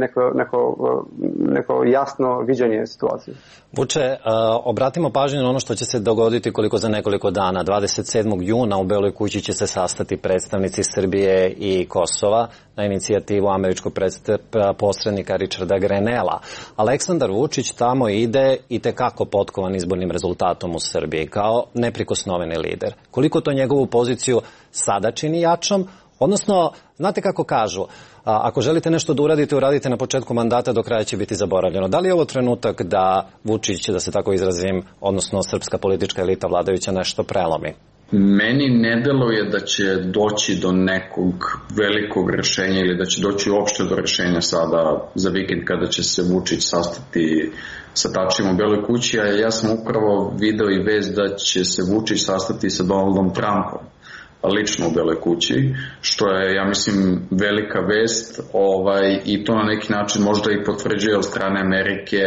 neko jasno viđenje situacije. Vuče, obratimo pažnju na ono što će se dogoditi koliko za nekoliko dana. 27. juna u Beloj kući će se sastati predstavnici Srbije i Kosova na inicijativu američkog posrednika Richarda Grenella. Aleksandar Vučić tamo ide i tekako potkovan izbornim rezultatom u Srbiji kao neprikosnoveni lider. Koliko to njegovu poziciju sada čini jačom? Odnosno, znate kako kažu, ako želite nešto da uradite, uradite na početku mandata, do kraja će biti zaboravljeno. Da li je ovo trenutak da Vučić, da se tako izrazim, odnosno srpska politička elita vladajuća nešto prelomi? Meni ne deluje da će doći do nekog velikog rešenja ili da će doći uopšte do rešenja sada za vikend kada će se Vučić sastati sa Tačijem u Beloj kući, a ja sam upravo video i vest da će se Vučić sastati sa Donaldom Trumpom lično u Beloj kući, što je, ja mislim, velika vest i to na neki način možda i potvrđuje od strane Amerike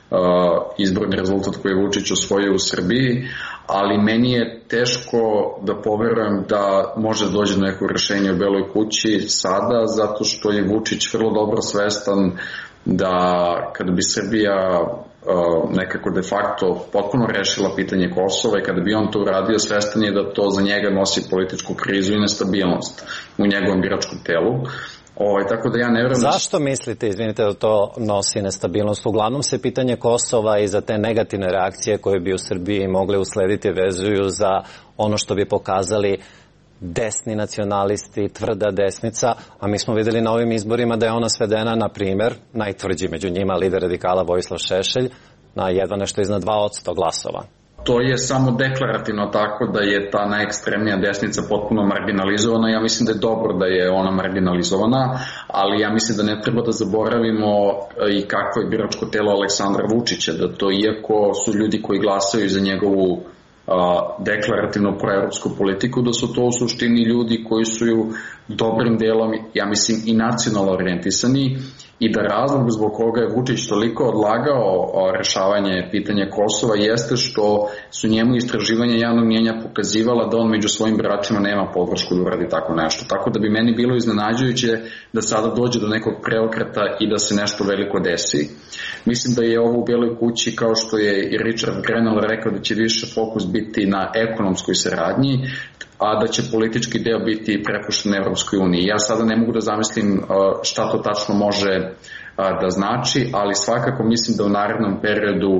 izborni rezultat koji je Vučić osvojio u Srbiji, ali meni je teško da poverujem da može da dođe do nekog rešenja u Beloj kući sada, zato što je Vučić vrlo dobro svestan da kada bi Srbija nekako de facto potpuno rešila pitanje Kosova i kada bi on to uradio, svestan je da to za njega nosi političku krizu i nestabilnost u njegovom biračkom telu. Tako da ja ne vjerujem... Zašto mislite, izvinite, da to nosi nestabilnost? Uglavnom se pitanje Kosova i za te negativne reakcije koje bi u Srbiji mogle uslediti vezuju za ono što bi pokazali desni nacionalisti, tvrda desnica, a mi smo videli na ovim izborima da je ona svedena, na primjer, najtvrđi među njima lider radikala Vojislav Šešelj, na jedva nešto iznad 2% glasova. To je samo deklarativno tako da je ta najekstremnija desnica potpuno marginalizovana. Ja mislim da je dobro da je ona marginalizovana, ali ja mislim da ne treba da zaboravimo i kako je biračko telo Aleksandra Vučića, da to iako su ljudi koji glasaju za njegovu deklarativno proevropsku politiku, da su to u suštini ljudi koji su ju dobrim delom, ja mislim, i nacionalno orijentisani i da razlog zbog koga je Vučić toliko odlagao rešavanje pitanja Kosova jeste što su njemu istraživanja javnog mnjenja pokazivala da on među svojim biračima nema podršku da uradi tako nešto. Tako da bi meni bilo iznenađujuće da sada dođe do nekog preokreta i da se nešto veliko desi. Mislim da je ovo u Beloj kući, kao što je i Richard Grenell rekao, da će više fokus biti na ekonomskoj saradnji, a da će politički deo biti prepušten Evropskoj uniji. Ja sada ne mogu da zamislim šta to tačno može da znači, ali svakako mislim da u narednom periodu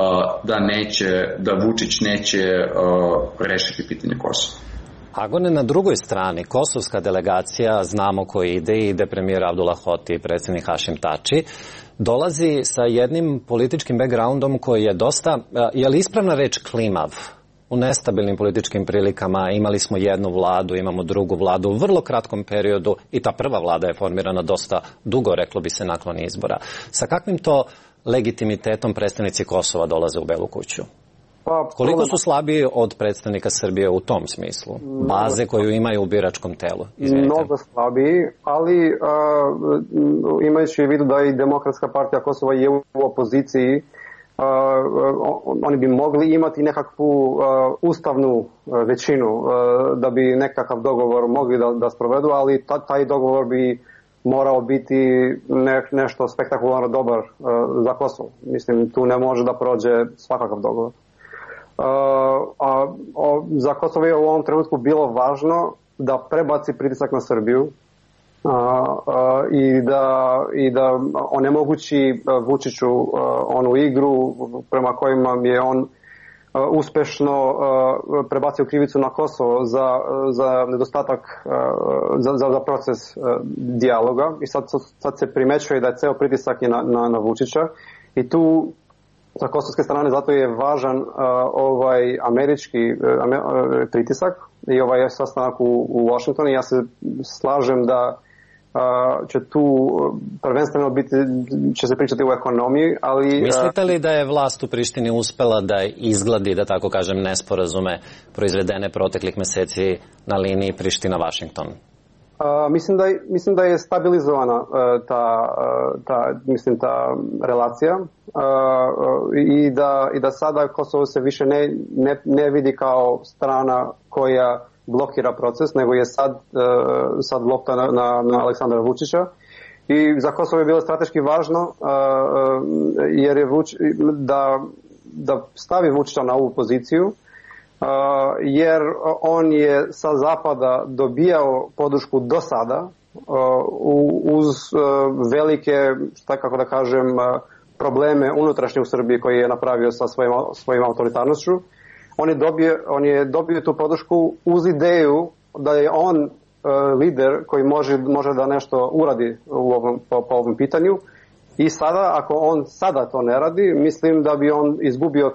da Vučić neće rešiti pitanje Kosova. Agone, na drugoj strani, kosovska delegacija, znamo ko ide premijer Abdullah Hoti i predsjednik Hašim Tači, dolazi sa jednim političkim backgroundom koji je dosta, je li ispravna reč klimav? U nestabilnim političkim prilikama imali smo jednu vladu, imamo drugu vladu u vrlo kratkom periodu i ta prva vlada je formirana dosta dugo, reklo bi se, nakon izbora. Sa kakvim to legitimitetom predstavnici Kosova dolaze u Belu kuću? Koliko su slabiji od predstavnika Srbije u tom smislu? Baze koju imaju u biračkom telu? Mnogo slabiji, ali imajući u vidu da i Demokratska partija Kosova je u opoziciji, oni bi mogli imati nekakvu ustavnu većinu da bi nekakav dogovor mogli da sprovedu, ali taj dogovor bi morao biti nešto spektakularno dobar za Kosovo. Mislim, tu ne može da prođe svakakav dogovor. Za Kosovo je u ovom trenutku bilo važno da prebaci pritisak na Srbiju i da onemogući Vučiću onu igru prema kojima je on uspešno prebacio krivicu na Kosovo za nedostatak za proces dijaloga i sad se primećuje da je ceo pritisak je na Vučića i tu sa kosovske strane zato je važan ovaj američki pritisak i ovaj sastanak u Washingtonu i ja se slažem da će tu prvenstveno će se pričati o ekonomiji, ali... Mislite li da je vlast u Prištini uspela da izgladi, da tako kažem, nesporazume proizvedene proteklih meseci na liniji Priština-Vašington? Mislim da je stabilizovana ta relacija i da sada Kosovo se više ne vidi kao strana koja blokira proces, nego je sad lopta na Aleksandra Vučića. I za Kosovo je bilo strateški važno jer je da stavi Vučića na ovu poziciju, jer on je sa zapada dobijao podršku do sada uz velike, kako da kažem, probleme unutrašnje u Srbiji koje je napravio sa svojim autoritarnošću. On je dobio tu podršku uz ideju da je on lider koji može da nešto uradi po ovom pitanju. I sada, ako on sada to ne radi, mislim da bi on izgubio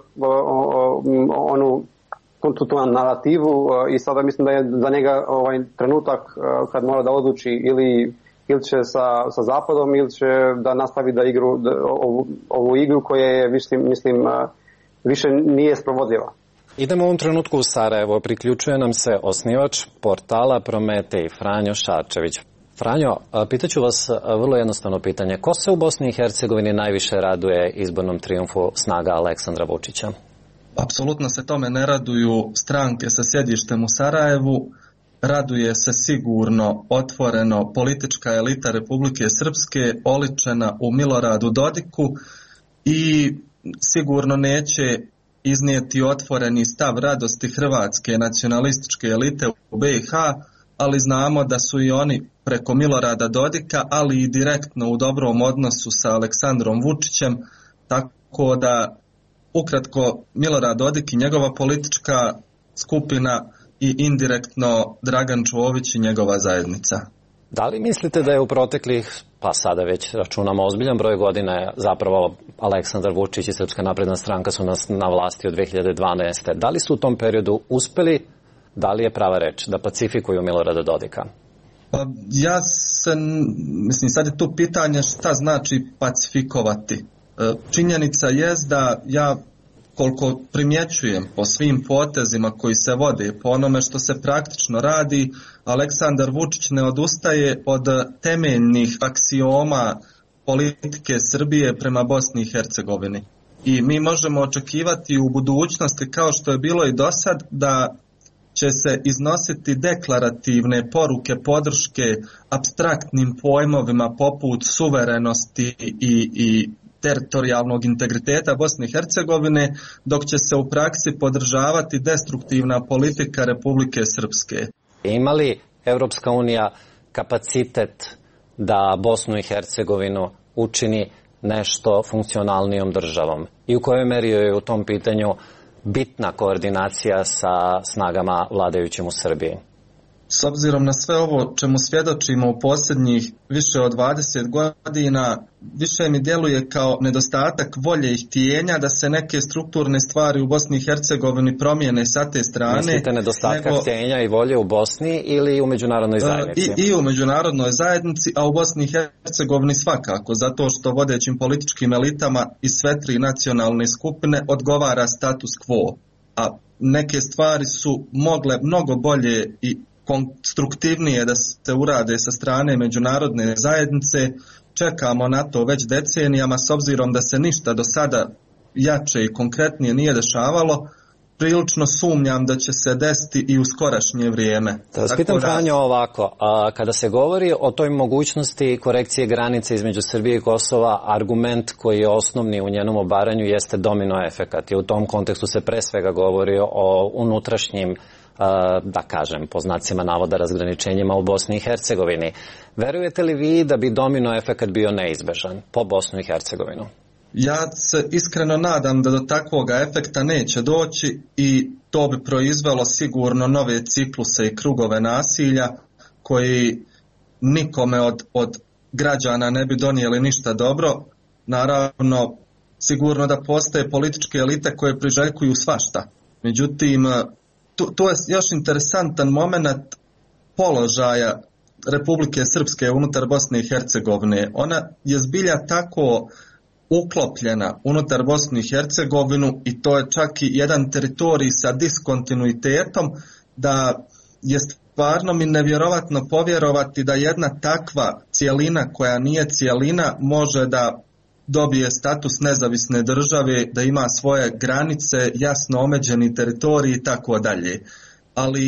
onu tu narativu i sada mislim da je za njega ovaj trenutak kad mora da odluči ili će sa Zapadom ili će da nastavi da ovu igru koja je, mislim, više nije sprovodljiva. Idemo u ovom trenutku u Sarajevo. Priključuje nam se osnivač portala Prometej, Franjo Šarčević. Franjo, pitaću vas vrlo jednostavno pitanje. Ko se u Bosni i Hercegovini najviše raduje izbornom trijumfu snaga Aleksandra Vučića? Apsolutno se tome ne raduju stranke sa sjedištem u Sarajevu. Raduje se sigurno, otvoreno, politička elita Republike Srpske oličena u Miloradu Dodiku i sigurno neće iznijeti otvoreni stav radosti hrvatske nacionalističke elite u BiH, ali znamo da su i oni preko Milorada Dodika, ali i direktno u dobrom odnosu sa Aleksandrom Vučićem, tako da ukratko Milorad Dodik i njegova politička skupina i indirektno Dragan Čović i njegova zajednica. Da li mislite da je u proteklih, pa sada već računamo ozbiljan broj godina, zapravo Aleksandar Vučić i Srpska napredna stranka su na vlasti od 2012. Da li su u tom periodu uspeli, da li je prava reč, da pacifikuju Milorada Dodika? Mislim, sad je tu pitanje šta znači pacifikovati. Činjenica je da ja, koliko primjećujem po svim potezima koji se vode, po onome što se praktično radi, Aleksandar Vučić ne odustaje od temeljnih aksioma politike Srbije prema Bosni i Hercegovini. I mi možemo očekivati u budućnosti, kao što je bilo i do sad, da će se iznositi deklarativne poruke podrške apstraktnim pojmovima poput suverenosti i teritorijalnog integriteta Bosne i Hercegovine, dok će se u praksi podržavati destruktivna politika Republike Srpske. Ima li Evropska unija kapacitet da Bosnu i Hercegovinu učini nešto funkcionalnijom državom? I u kojoj meri je u tom pitanju bitna koordinacija sa snagama vladajućim u Srbiji? S obzirom na sve ovo čemu svjedočimo u posljednjih više od 20 godina, više mi djeluje kao nedostatak volje i htjenja da se neke strukturne stvari u Bosni i Hercegovini promijene sa te strane. Mislite nedostatka htjenja i volje u Bosni ili u međunarodnoj zajednici? I u međunarodnoj zajednici, a u Bosni i Hercegovini svakako, zato što vodećim političkim elitama iz sve tri nacionalne skupine odgovara status quo. A neke stvari su mogle mnogo bolje i konstruktivnije da se urade sa strane međunarodne zajednice. Čekamo na to već decenijama, s obzirom da se ništa do sada jače i konkretnije nije dešavalo. Prilično sumnjam da će se desiti i u skorašnje vrijeme. Da vas pitam, Franjo, ovako, kada se govori o toj mogućnosti korekcije granice između Srbije i Kosova, argument koji je osnovni u njenom obaranju jeste domino efekat. I u tom kontekstu se pre svega govori o unutrašnjim, da kažem, po znacima navoda, razgraničenjima u Bosni i Hercegovini. Verujete li vi da bi domino efekat bio neizbežan po Bosnu i Hercegovinu? Ja se iskreno nadam da do takvoga efekta neće doći i to bi proizvelo sigurno nove cikluse i krugove nasilja koji nikome od građana ne bi donijeli ništa dobro. Naravno, sigurno da postoje političke elite koje priželjkuju svašta. Međutim, to je još interesantan moment položaja Republike Srpske unutar Bosne i Hercegovine. Ona je zbilja tako uklopljena unutar Bosnu i Hercegovinu i to je čak i jedan teritorij sa diskontinuitetom, da je stvarno mi nevjerovatno povjerovati da jedna takva cijelina koja nije cijelina može da dobije status nezavisne države, da ima svoje granice, jasno omeđeni teritorij i tako dalje. Ali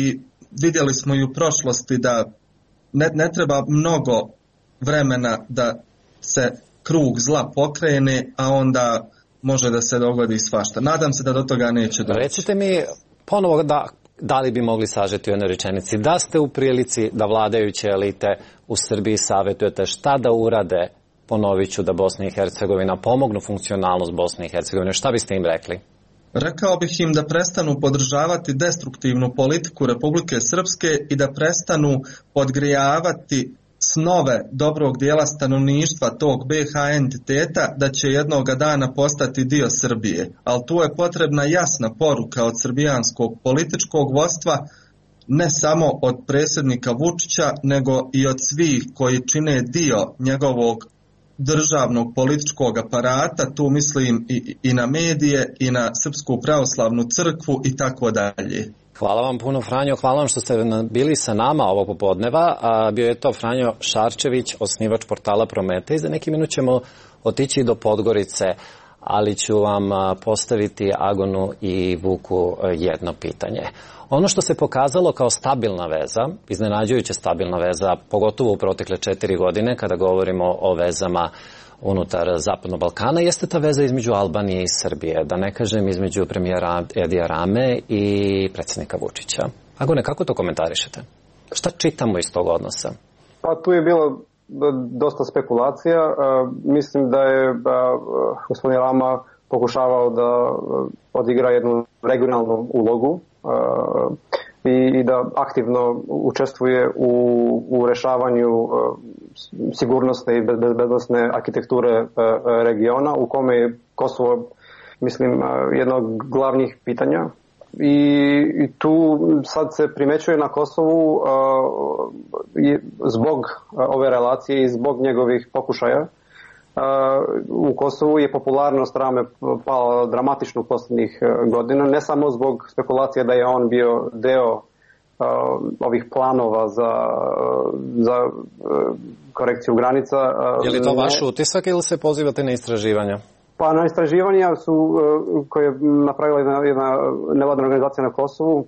vidjeli smo i u prošlosti da ne treba mnogo vremena da se krug zla pokrene, a onda može da se dogodi svašta. Nadam se da do toga neće doći. Recite mi ponovo da li bi mogli sažeti u jednoj rečenici, da ste u prilici da vladajuće elite u Srbiji savjetujete šta da urade, ponovit ću, da Bosna i Hercegovina pomognu funkcionalnost Bosne i Hercegovine, šta biste im rekli? Rekao bih im da prestanu podržavati destruktivnu politiku Republike Srpske i da prestanu podgrijavati snove dobrog dijela stanovništva tog BiH entiteta da će jednoga dana postati dio Srbije. Ali tu je potrebna jasna poruka od srbijanskog političkog vodstva, ne samo od predsjednika Vučića, nego i od svih koji čine dio njegovog državnog političkog aparata, tu mislim i na medije, i na Srpsku pravoslavnu crkvu i tako dalje. Hvala vam puno, Franjo, hvala vam što ste bili sa nama ovog popodneva. Bio je to Franjo Šarčević, osnivač portala Prometej. Za neki minut ćemo otići do Podgorice, ali ću vam postaviti Agonu i Vuku jedno pitanje. Ono što se pokazalo kao stabilna veza, iznenađujuće stabilna veza, pogotovo u protekle 4 godine, kada govorimo o vezama unutar Zapadnog Balkana, jeste ta veza između Albanije i Srbije, da ne kažem između premijera Edija Rame i predsjednika Vučića. Agone, kako to komentarišete? Šta čitamo iz tog odnosa? Pa tu je bilo dosta spekulacija. Mislim da je gospodin Rama pokušavao da odigra jednu regionalnu ulogu i da aktivno učestvuje u rešavanju sigurnosne i bezbednosne arhitekture regiona, u kome je Kosovo, mislim, jedno od glavnih pitanja. I tu sad se primećuje na Kosovu zbog ove relacije i zbog njegovih pokušaja. U Kosovu je popularnost Rame pala dramatično u posljednjih godina, ne samo zbog spekulacije da je on bio deo ovih planova za korekciju granica. Je li to vaš utisak ili se pozivate na istraživanja? Pa na istraživanja koje je napravila jedna nevladina organizacija na Kosovu,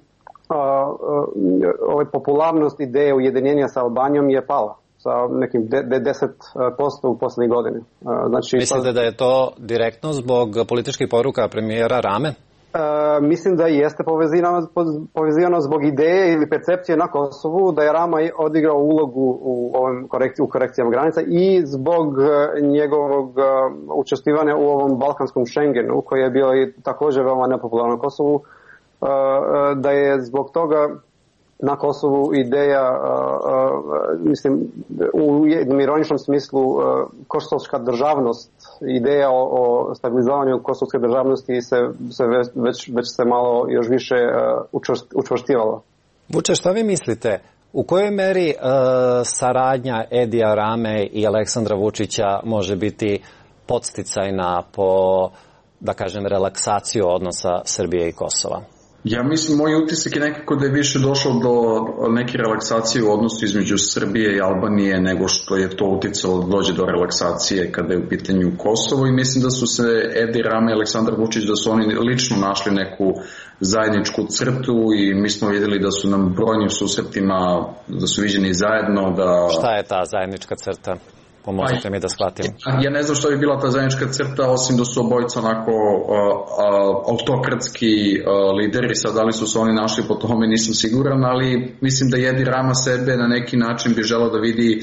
popularnost ideje ujedinjenja sa Albanijom je pala sa nekim 10% u posljednjih godina. Znači, mislite da je to direktno zbog političkih poruka premijera Rame? Mislim da jeste povezano zbog ideje ili percepcije na Kosovu da je Rama odigrao ulogu u korekcijama granica i zbog njegovog učestvivanja u ovom balkanskom Schengenu, koji je bio i također veoma nepopularno na Kosovu, da je zbog toga na Kosovu ideja, mislim, u jednom ironičnom smislu, kosovska državnost, ideja o stabilizavanju kosovske državnosti već se malo još više učvrstivala. Vuče, šta vi mislite? U kojoj meri saradnja Edija Rame i Aleksandra Vučića može biti podsticajna po, da kažem, relaksaciju odnosa Srbije i Kosova? Ja mislim, moj utisak je nekako da je više došlo do neke relaksacije u odnosu između Srbije i Albanije nego što je to uticalo da dođe do relaksacije kada je u pitanju Kosovo, i mislim da su se Edi Rama i Aleksandar Vučić, da su oni lično našli neku zajedničku crtu i mi smo vidjeli da su nam brojnim susretima, da su viđeni zajedno. Šta je ta zajednička crta? Pomožete mi da shvatim. Ja ne znam što bi bila ta zajednička crta, osim da su obojica onako autokratski lideri. Sad, da li su se oni našli po tome, nisam siguran, ali mislim da Edi Rama sebe na neki način bi želeo da vidi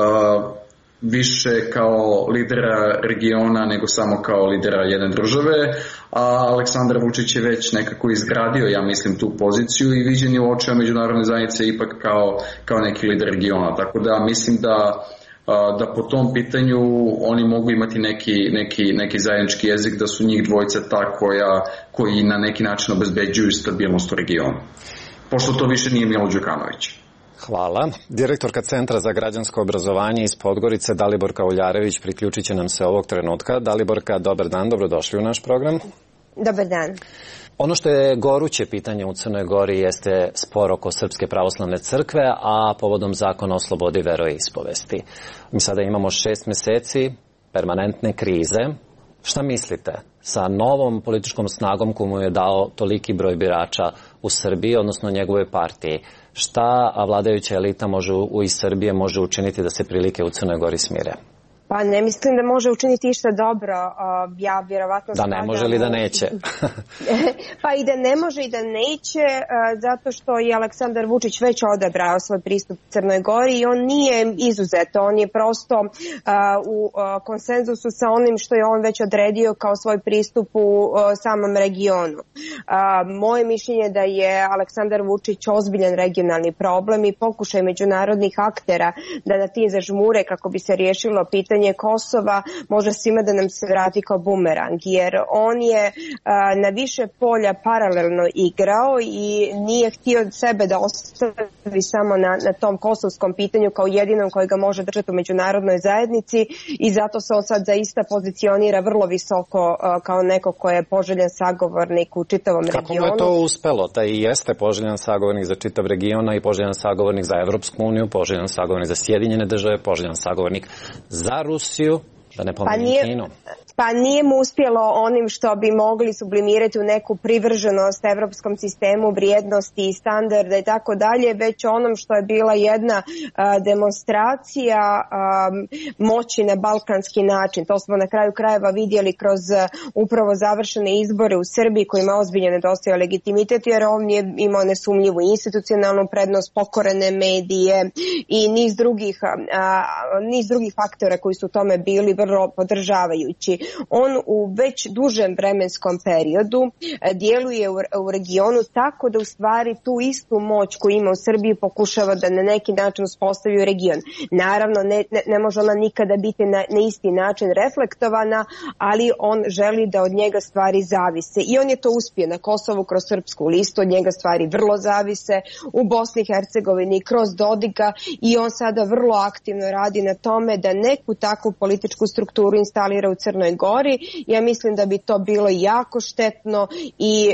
više kao lidera regiona nego samo kao lidera jedne države, a Aleksandar Vučić je već nekako izgradio, ja mislim, tu poziciju i viđen je u očima međunarodne zajednice ipak kao neki lider regiona. Tako da mislim da po tom pitanju oni mogu imati neki zajednički jezik, da su njih dvojica ta koji na neki način obezbeđuju stabilnost u regionu. Pošto to više nije Milo Đukanović. Hvala. Direktorka Centra za građansko obrazovanje iz Podgorice, Daliborka Uljarević, priključit će nam se ovog trenutka. Daliborka, dobar dan, dobrodošli u naš program. Dobar dan. Ono što je goruće pitanje u Crnoj Gori jeste spor oko Srpske pravoslavne crkve, a povodom zakona o slobodi veroispovesti. Mi sada imamo 6 meseci permanentne krize Šta mislite sa novom političkom snagom koju mu je dao toliki broj birača u Srbiji, odnosno njegove partije? Šta vladajuća elita iz Srbije može učiniti da se prilike u Crnoj Gori smire? Pa ne mislim da može učiniti išta dobro. Ja vjerovatno da ne može ili da neće? Pa i da ne može i da neće, zato što je Aleksandar Vučić već odabrao svoj pristup Crnoj Gori i on nije izuzeto. On je prosto u konsenzusu sa onim što je on već odredio kao svoj pristup u samom regionu. Moje mišljenje je da je Aleksandar Vučić ozbiljan regionalni problem i pokušaj međunarodnih aktera da na tim zažmure kako bi se riješilo pitanje Kosova može svima da nam se vrati kao bumerang, jer on je na više polja paralelno igrao i nije htio sebe da ostavi samo na tom kosovskom pitanju kao jedinom koji ga može držati u međunarodnoj zajednici i zato se on sad zaista pozicionira vrlo visoko kao neko ko je poželjan sagovornik u čitavom regionu. Kako mu je to uspelo? Da i jeste poželjan sagovornik za čitav region i poželjan sagovornik za Evropsku uniju, poželjan sagovornik za Sjedinjene države, poželjan sagovornik za Rusiju, da ne pomenem Kinu. Pa nije mu uspjelo onim što bi mogli sublimirati u neku privrženost evropskom sistemu vrijednosti i standarda i tako dalje, već onom što je bila jedna demonstracija moći na balkanski način. To smo na kraju krajeva vidjeli kroz upravo završene izbore u Srbiji kojima ozbiljno nedostaje legitimitet, jer on je imao nesumnjivu institucionalnu prednost, pokorene medije i niz drugih faktora koji su tome bili vrlo podržavajući. On u već dužem vremenskom periodu djeluje u regionu tako da u stvari tu istu moć koju ima u Srbiji pokušava da na neki način uspostavi u region. Naravno, ne može ona nikada biti na isti način reflektovana, ali on želi da od njega stvari zavise. I on je to uspio na Kosovu kroz Srpsku listu, od njega stvari vrlo zavise, u Bosni i Hercegovini kroz Dodika i on sada vrlo aktivno radi na tome da neku takvu političku strukturu instalira u Crnoj Gori. Ja mislim da bi to bilo jako štetno i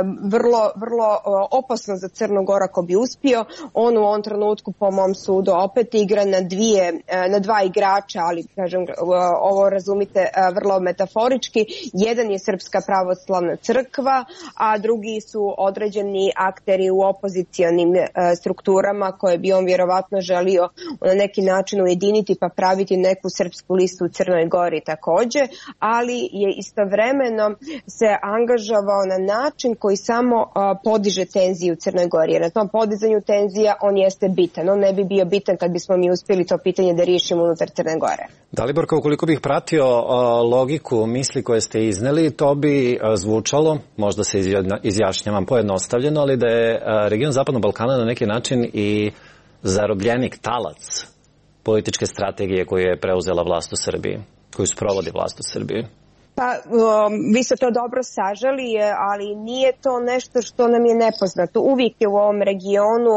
vrlo opasno za Crnu Goru ako bi uspio. On u ovom trenutku po mom sudu opet igra na dva igrača, ali kažem ovo razumite vrlo metaforički. Jedan je Srpska pravoslavna crkva, a drugi su određeni akteri u opozicionim strukturama koje bi on vjerovatno želio na neki način ujediniti pa praviti neku srpsku listu u Crnoj Gori također, ali je istovremeno se angažovao na način koji samo podiže tenziju u Crnoj Gori. Jer na tom podizanju tenzija on jeste bitan. On ne bi bio bitan kad bismo mi uspjeli to pitanje da riješimo unutar Crne Gore. Daliborka, ukoliko bih pratio logiku misli koje ste izneli, to bi zvučalo, možda se izjašnjavam pojednostavljeno, ali da je region Zapadnog Balkana na neki način i zarobljenik, talac političke strategije koju je preuzela vlast u Srbiji, koju sprovodi vlast u Srbiji. Pa, vi ste to dobro saželi, ali nije to nešto što nam je nepoznato. Uvijek je u ovom regionu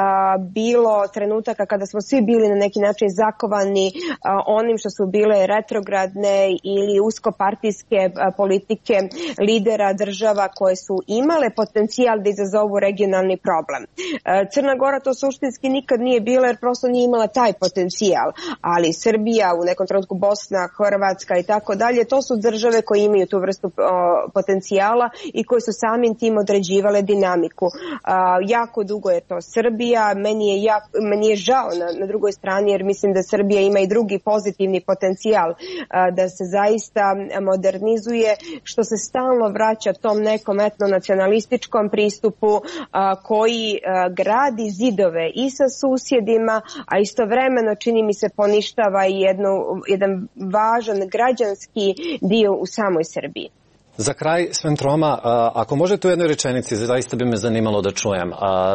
bilo trenutaka kada smo svi bili na neki način zakovani onim što su bile retrogradne ili uskopartijske politike lidera država koje su imale potencijal da izazovu regionalni problem. Crna Gora to suštinski nikad nije bila jer prosto nije imala taj potencijal, ali Srbija, u nekom trenutku Bosna, Hrvatska i tako dalje, to su države koje imaju tu vrstu potencijala i koje su samim tim određivale dinamiku. Jako dugo je to Srbija, meni je žao na drugoj strani jer mislim da Srbija ima i drugi pozitivni potencijal da se zaista modernizuje, što se stalno vraća tom nekom etnonacionalističkom pristupu koji gradi zidove i sa susjedima, a istovremeno čini mi se poništava i jedan važan građanski dio u samoj Srbiji. Za kraj, Sventroma, ako možete u jednoj rečenici, zaista bi me zanimalo da čujem.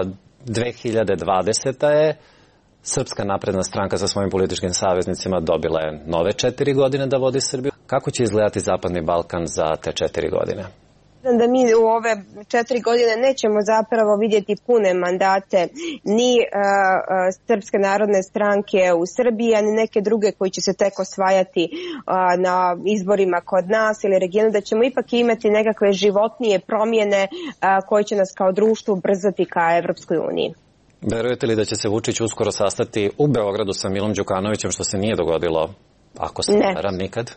2020. je Srpska napredna stranka sa svojim političkim saveznicima dobila je nove 4 godine da vodi Srbiju. Kako će izgledati Zapadni Balkan za te 4 godine? Da mi u ove 4 godine nećemo zapravo vidjeti pune mandate ni Srpske narodne stranke u Srbiji, ni neke druge koji će se tek osvajati na izborima kod nas ili regionu, da ćemo ipak imati nekakve životnije promjene koje će nas kao društvo brzati ka Evropskoj uniji. Verujete li da će se Vučić uskoro sastati u Beogradu sa Milom Đukanovićem, što se nije dogodilo, ako se ne varam, nikad?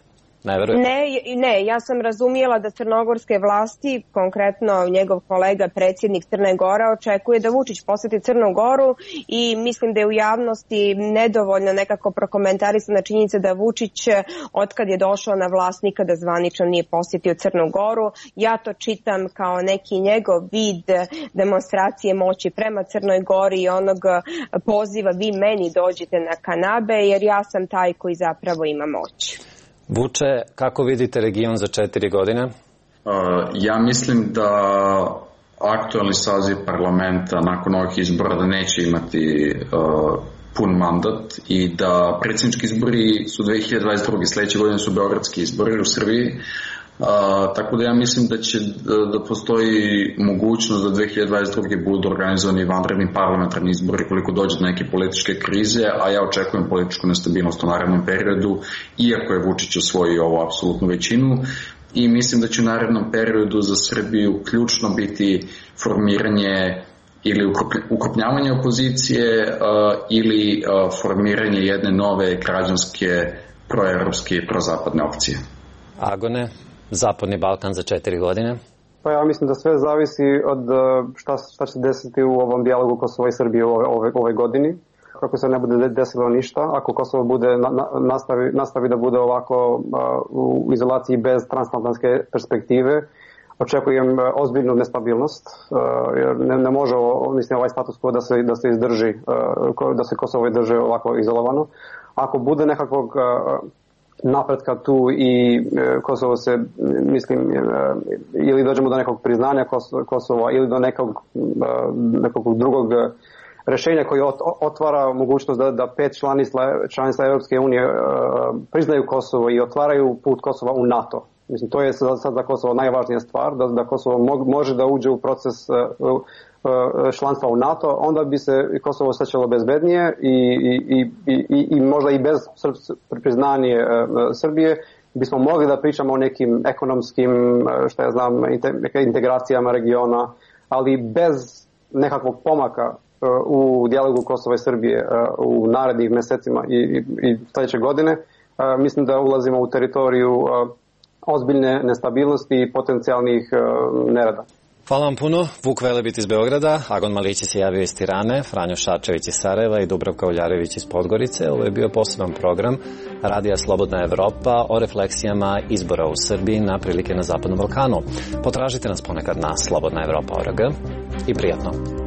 Ne verujem. Ne, ja sam razumijela da crnogorske vlasti, konkretno njegov kolega, predsjednik Crne Gore, očekuje da Vučić posjeti Crnu Goru i mislim da je u javnosti nedovoljno nekako prokomentarisana činjenica da Vučić, otkad je došao na vlast, nikada zvanično nije posjetio Crnu Goru. Ja to čitam kao neki njegov vid demonstracije moći prema Crnoj Gori i onog poziva vi meni dođite na kanabe, jer ja sam taj koji zapravo ima moć. Vuče, kako vidite region za 4 godine? Ja mislim da aktualni saziv parlamenta nakon ovih izbora da neće imati pun mandat i da predsjednički izbori su 2022. Sljedeće godine su beogradski izbori u Srbiji. Tako da ja mislim da postoji mogućnost da 2022. budu organizovani vanredni parlamentarni izbori koliko dođe do neke političke krize, a ja očekujem političku nestabilnost u narednom periodu, iako je Vučić osvojio ovu apsolutnu većinu. I mislim da će u narednom periodu za Srbiju ključno biti formiranje ili ukrupnjavanje opozicije ili formiranje jedne nove građanske proevropske i prozapadne opcije. Agone, Zapadni Balkan za 4 godine? Pa ja mislim da sve zavisi od šta će se desiti u ovom dijalogu Kosova i Srbije ove godini. Kako se ne bude desilo ništa, ako Kosovo bude nastavi da bude ovako u izolaciji bez transatlantske perspektive, očekujem ozbiljnu nestabilnost, jer ne može ovaj status quo da se izdrži, da se Kosovo drži ovako izolovano. Ako bude nekakvog napretka tu i Kosovo se, mislim, ili dođemo do nekog priznanja Kosova ili do nekog drugog rješenja koji otvara mogućnost da 5 članica Europske unije priznaju Kosovo i otvaraju put Kosova u NATO. Mislim, to je sad za Kosovo najvažnija stvar, da Kosovo može da uđe u proces članstva u NATO, onda bi se Kosovo osjećalo bezbednije i možda i bez priznanje Srbije bismo mogli da pričamo o nekim ekonomskim, integracijama regiona, ali bez nekakvog pomaka u dijalogu Kosova i Srbije u narednih mjesecima i sljedeće godine, mislim da ulazimo u teritoriju ozbiljne nestabilnosti i potencijalnih nerada. Hvala vam puno. Vuk Velebit iz Beograda, Agon Malići se javio iz Tirane, Franjo Šarčević iz Sarajeva i Dubravka Uljarević iz Podgorice. Ovo je bio poseban program Radija Slobodna Evropa o refleksijama izbora u Srbiji na prilike na Zapadnom Balkanu. Potražite nas ponekad na slobodnaevropa.org i prijatno.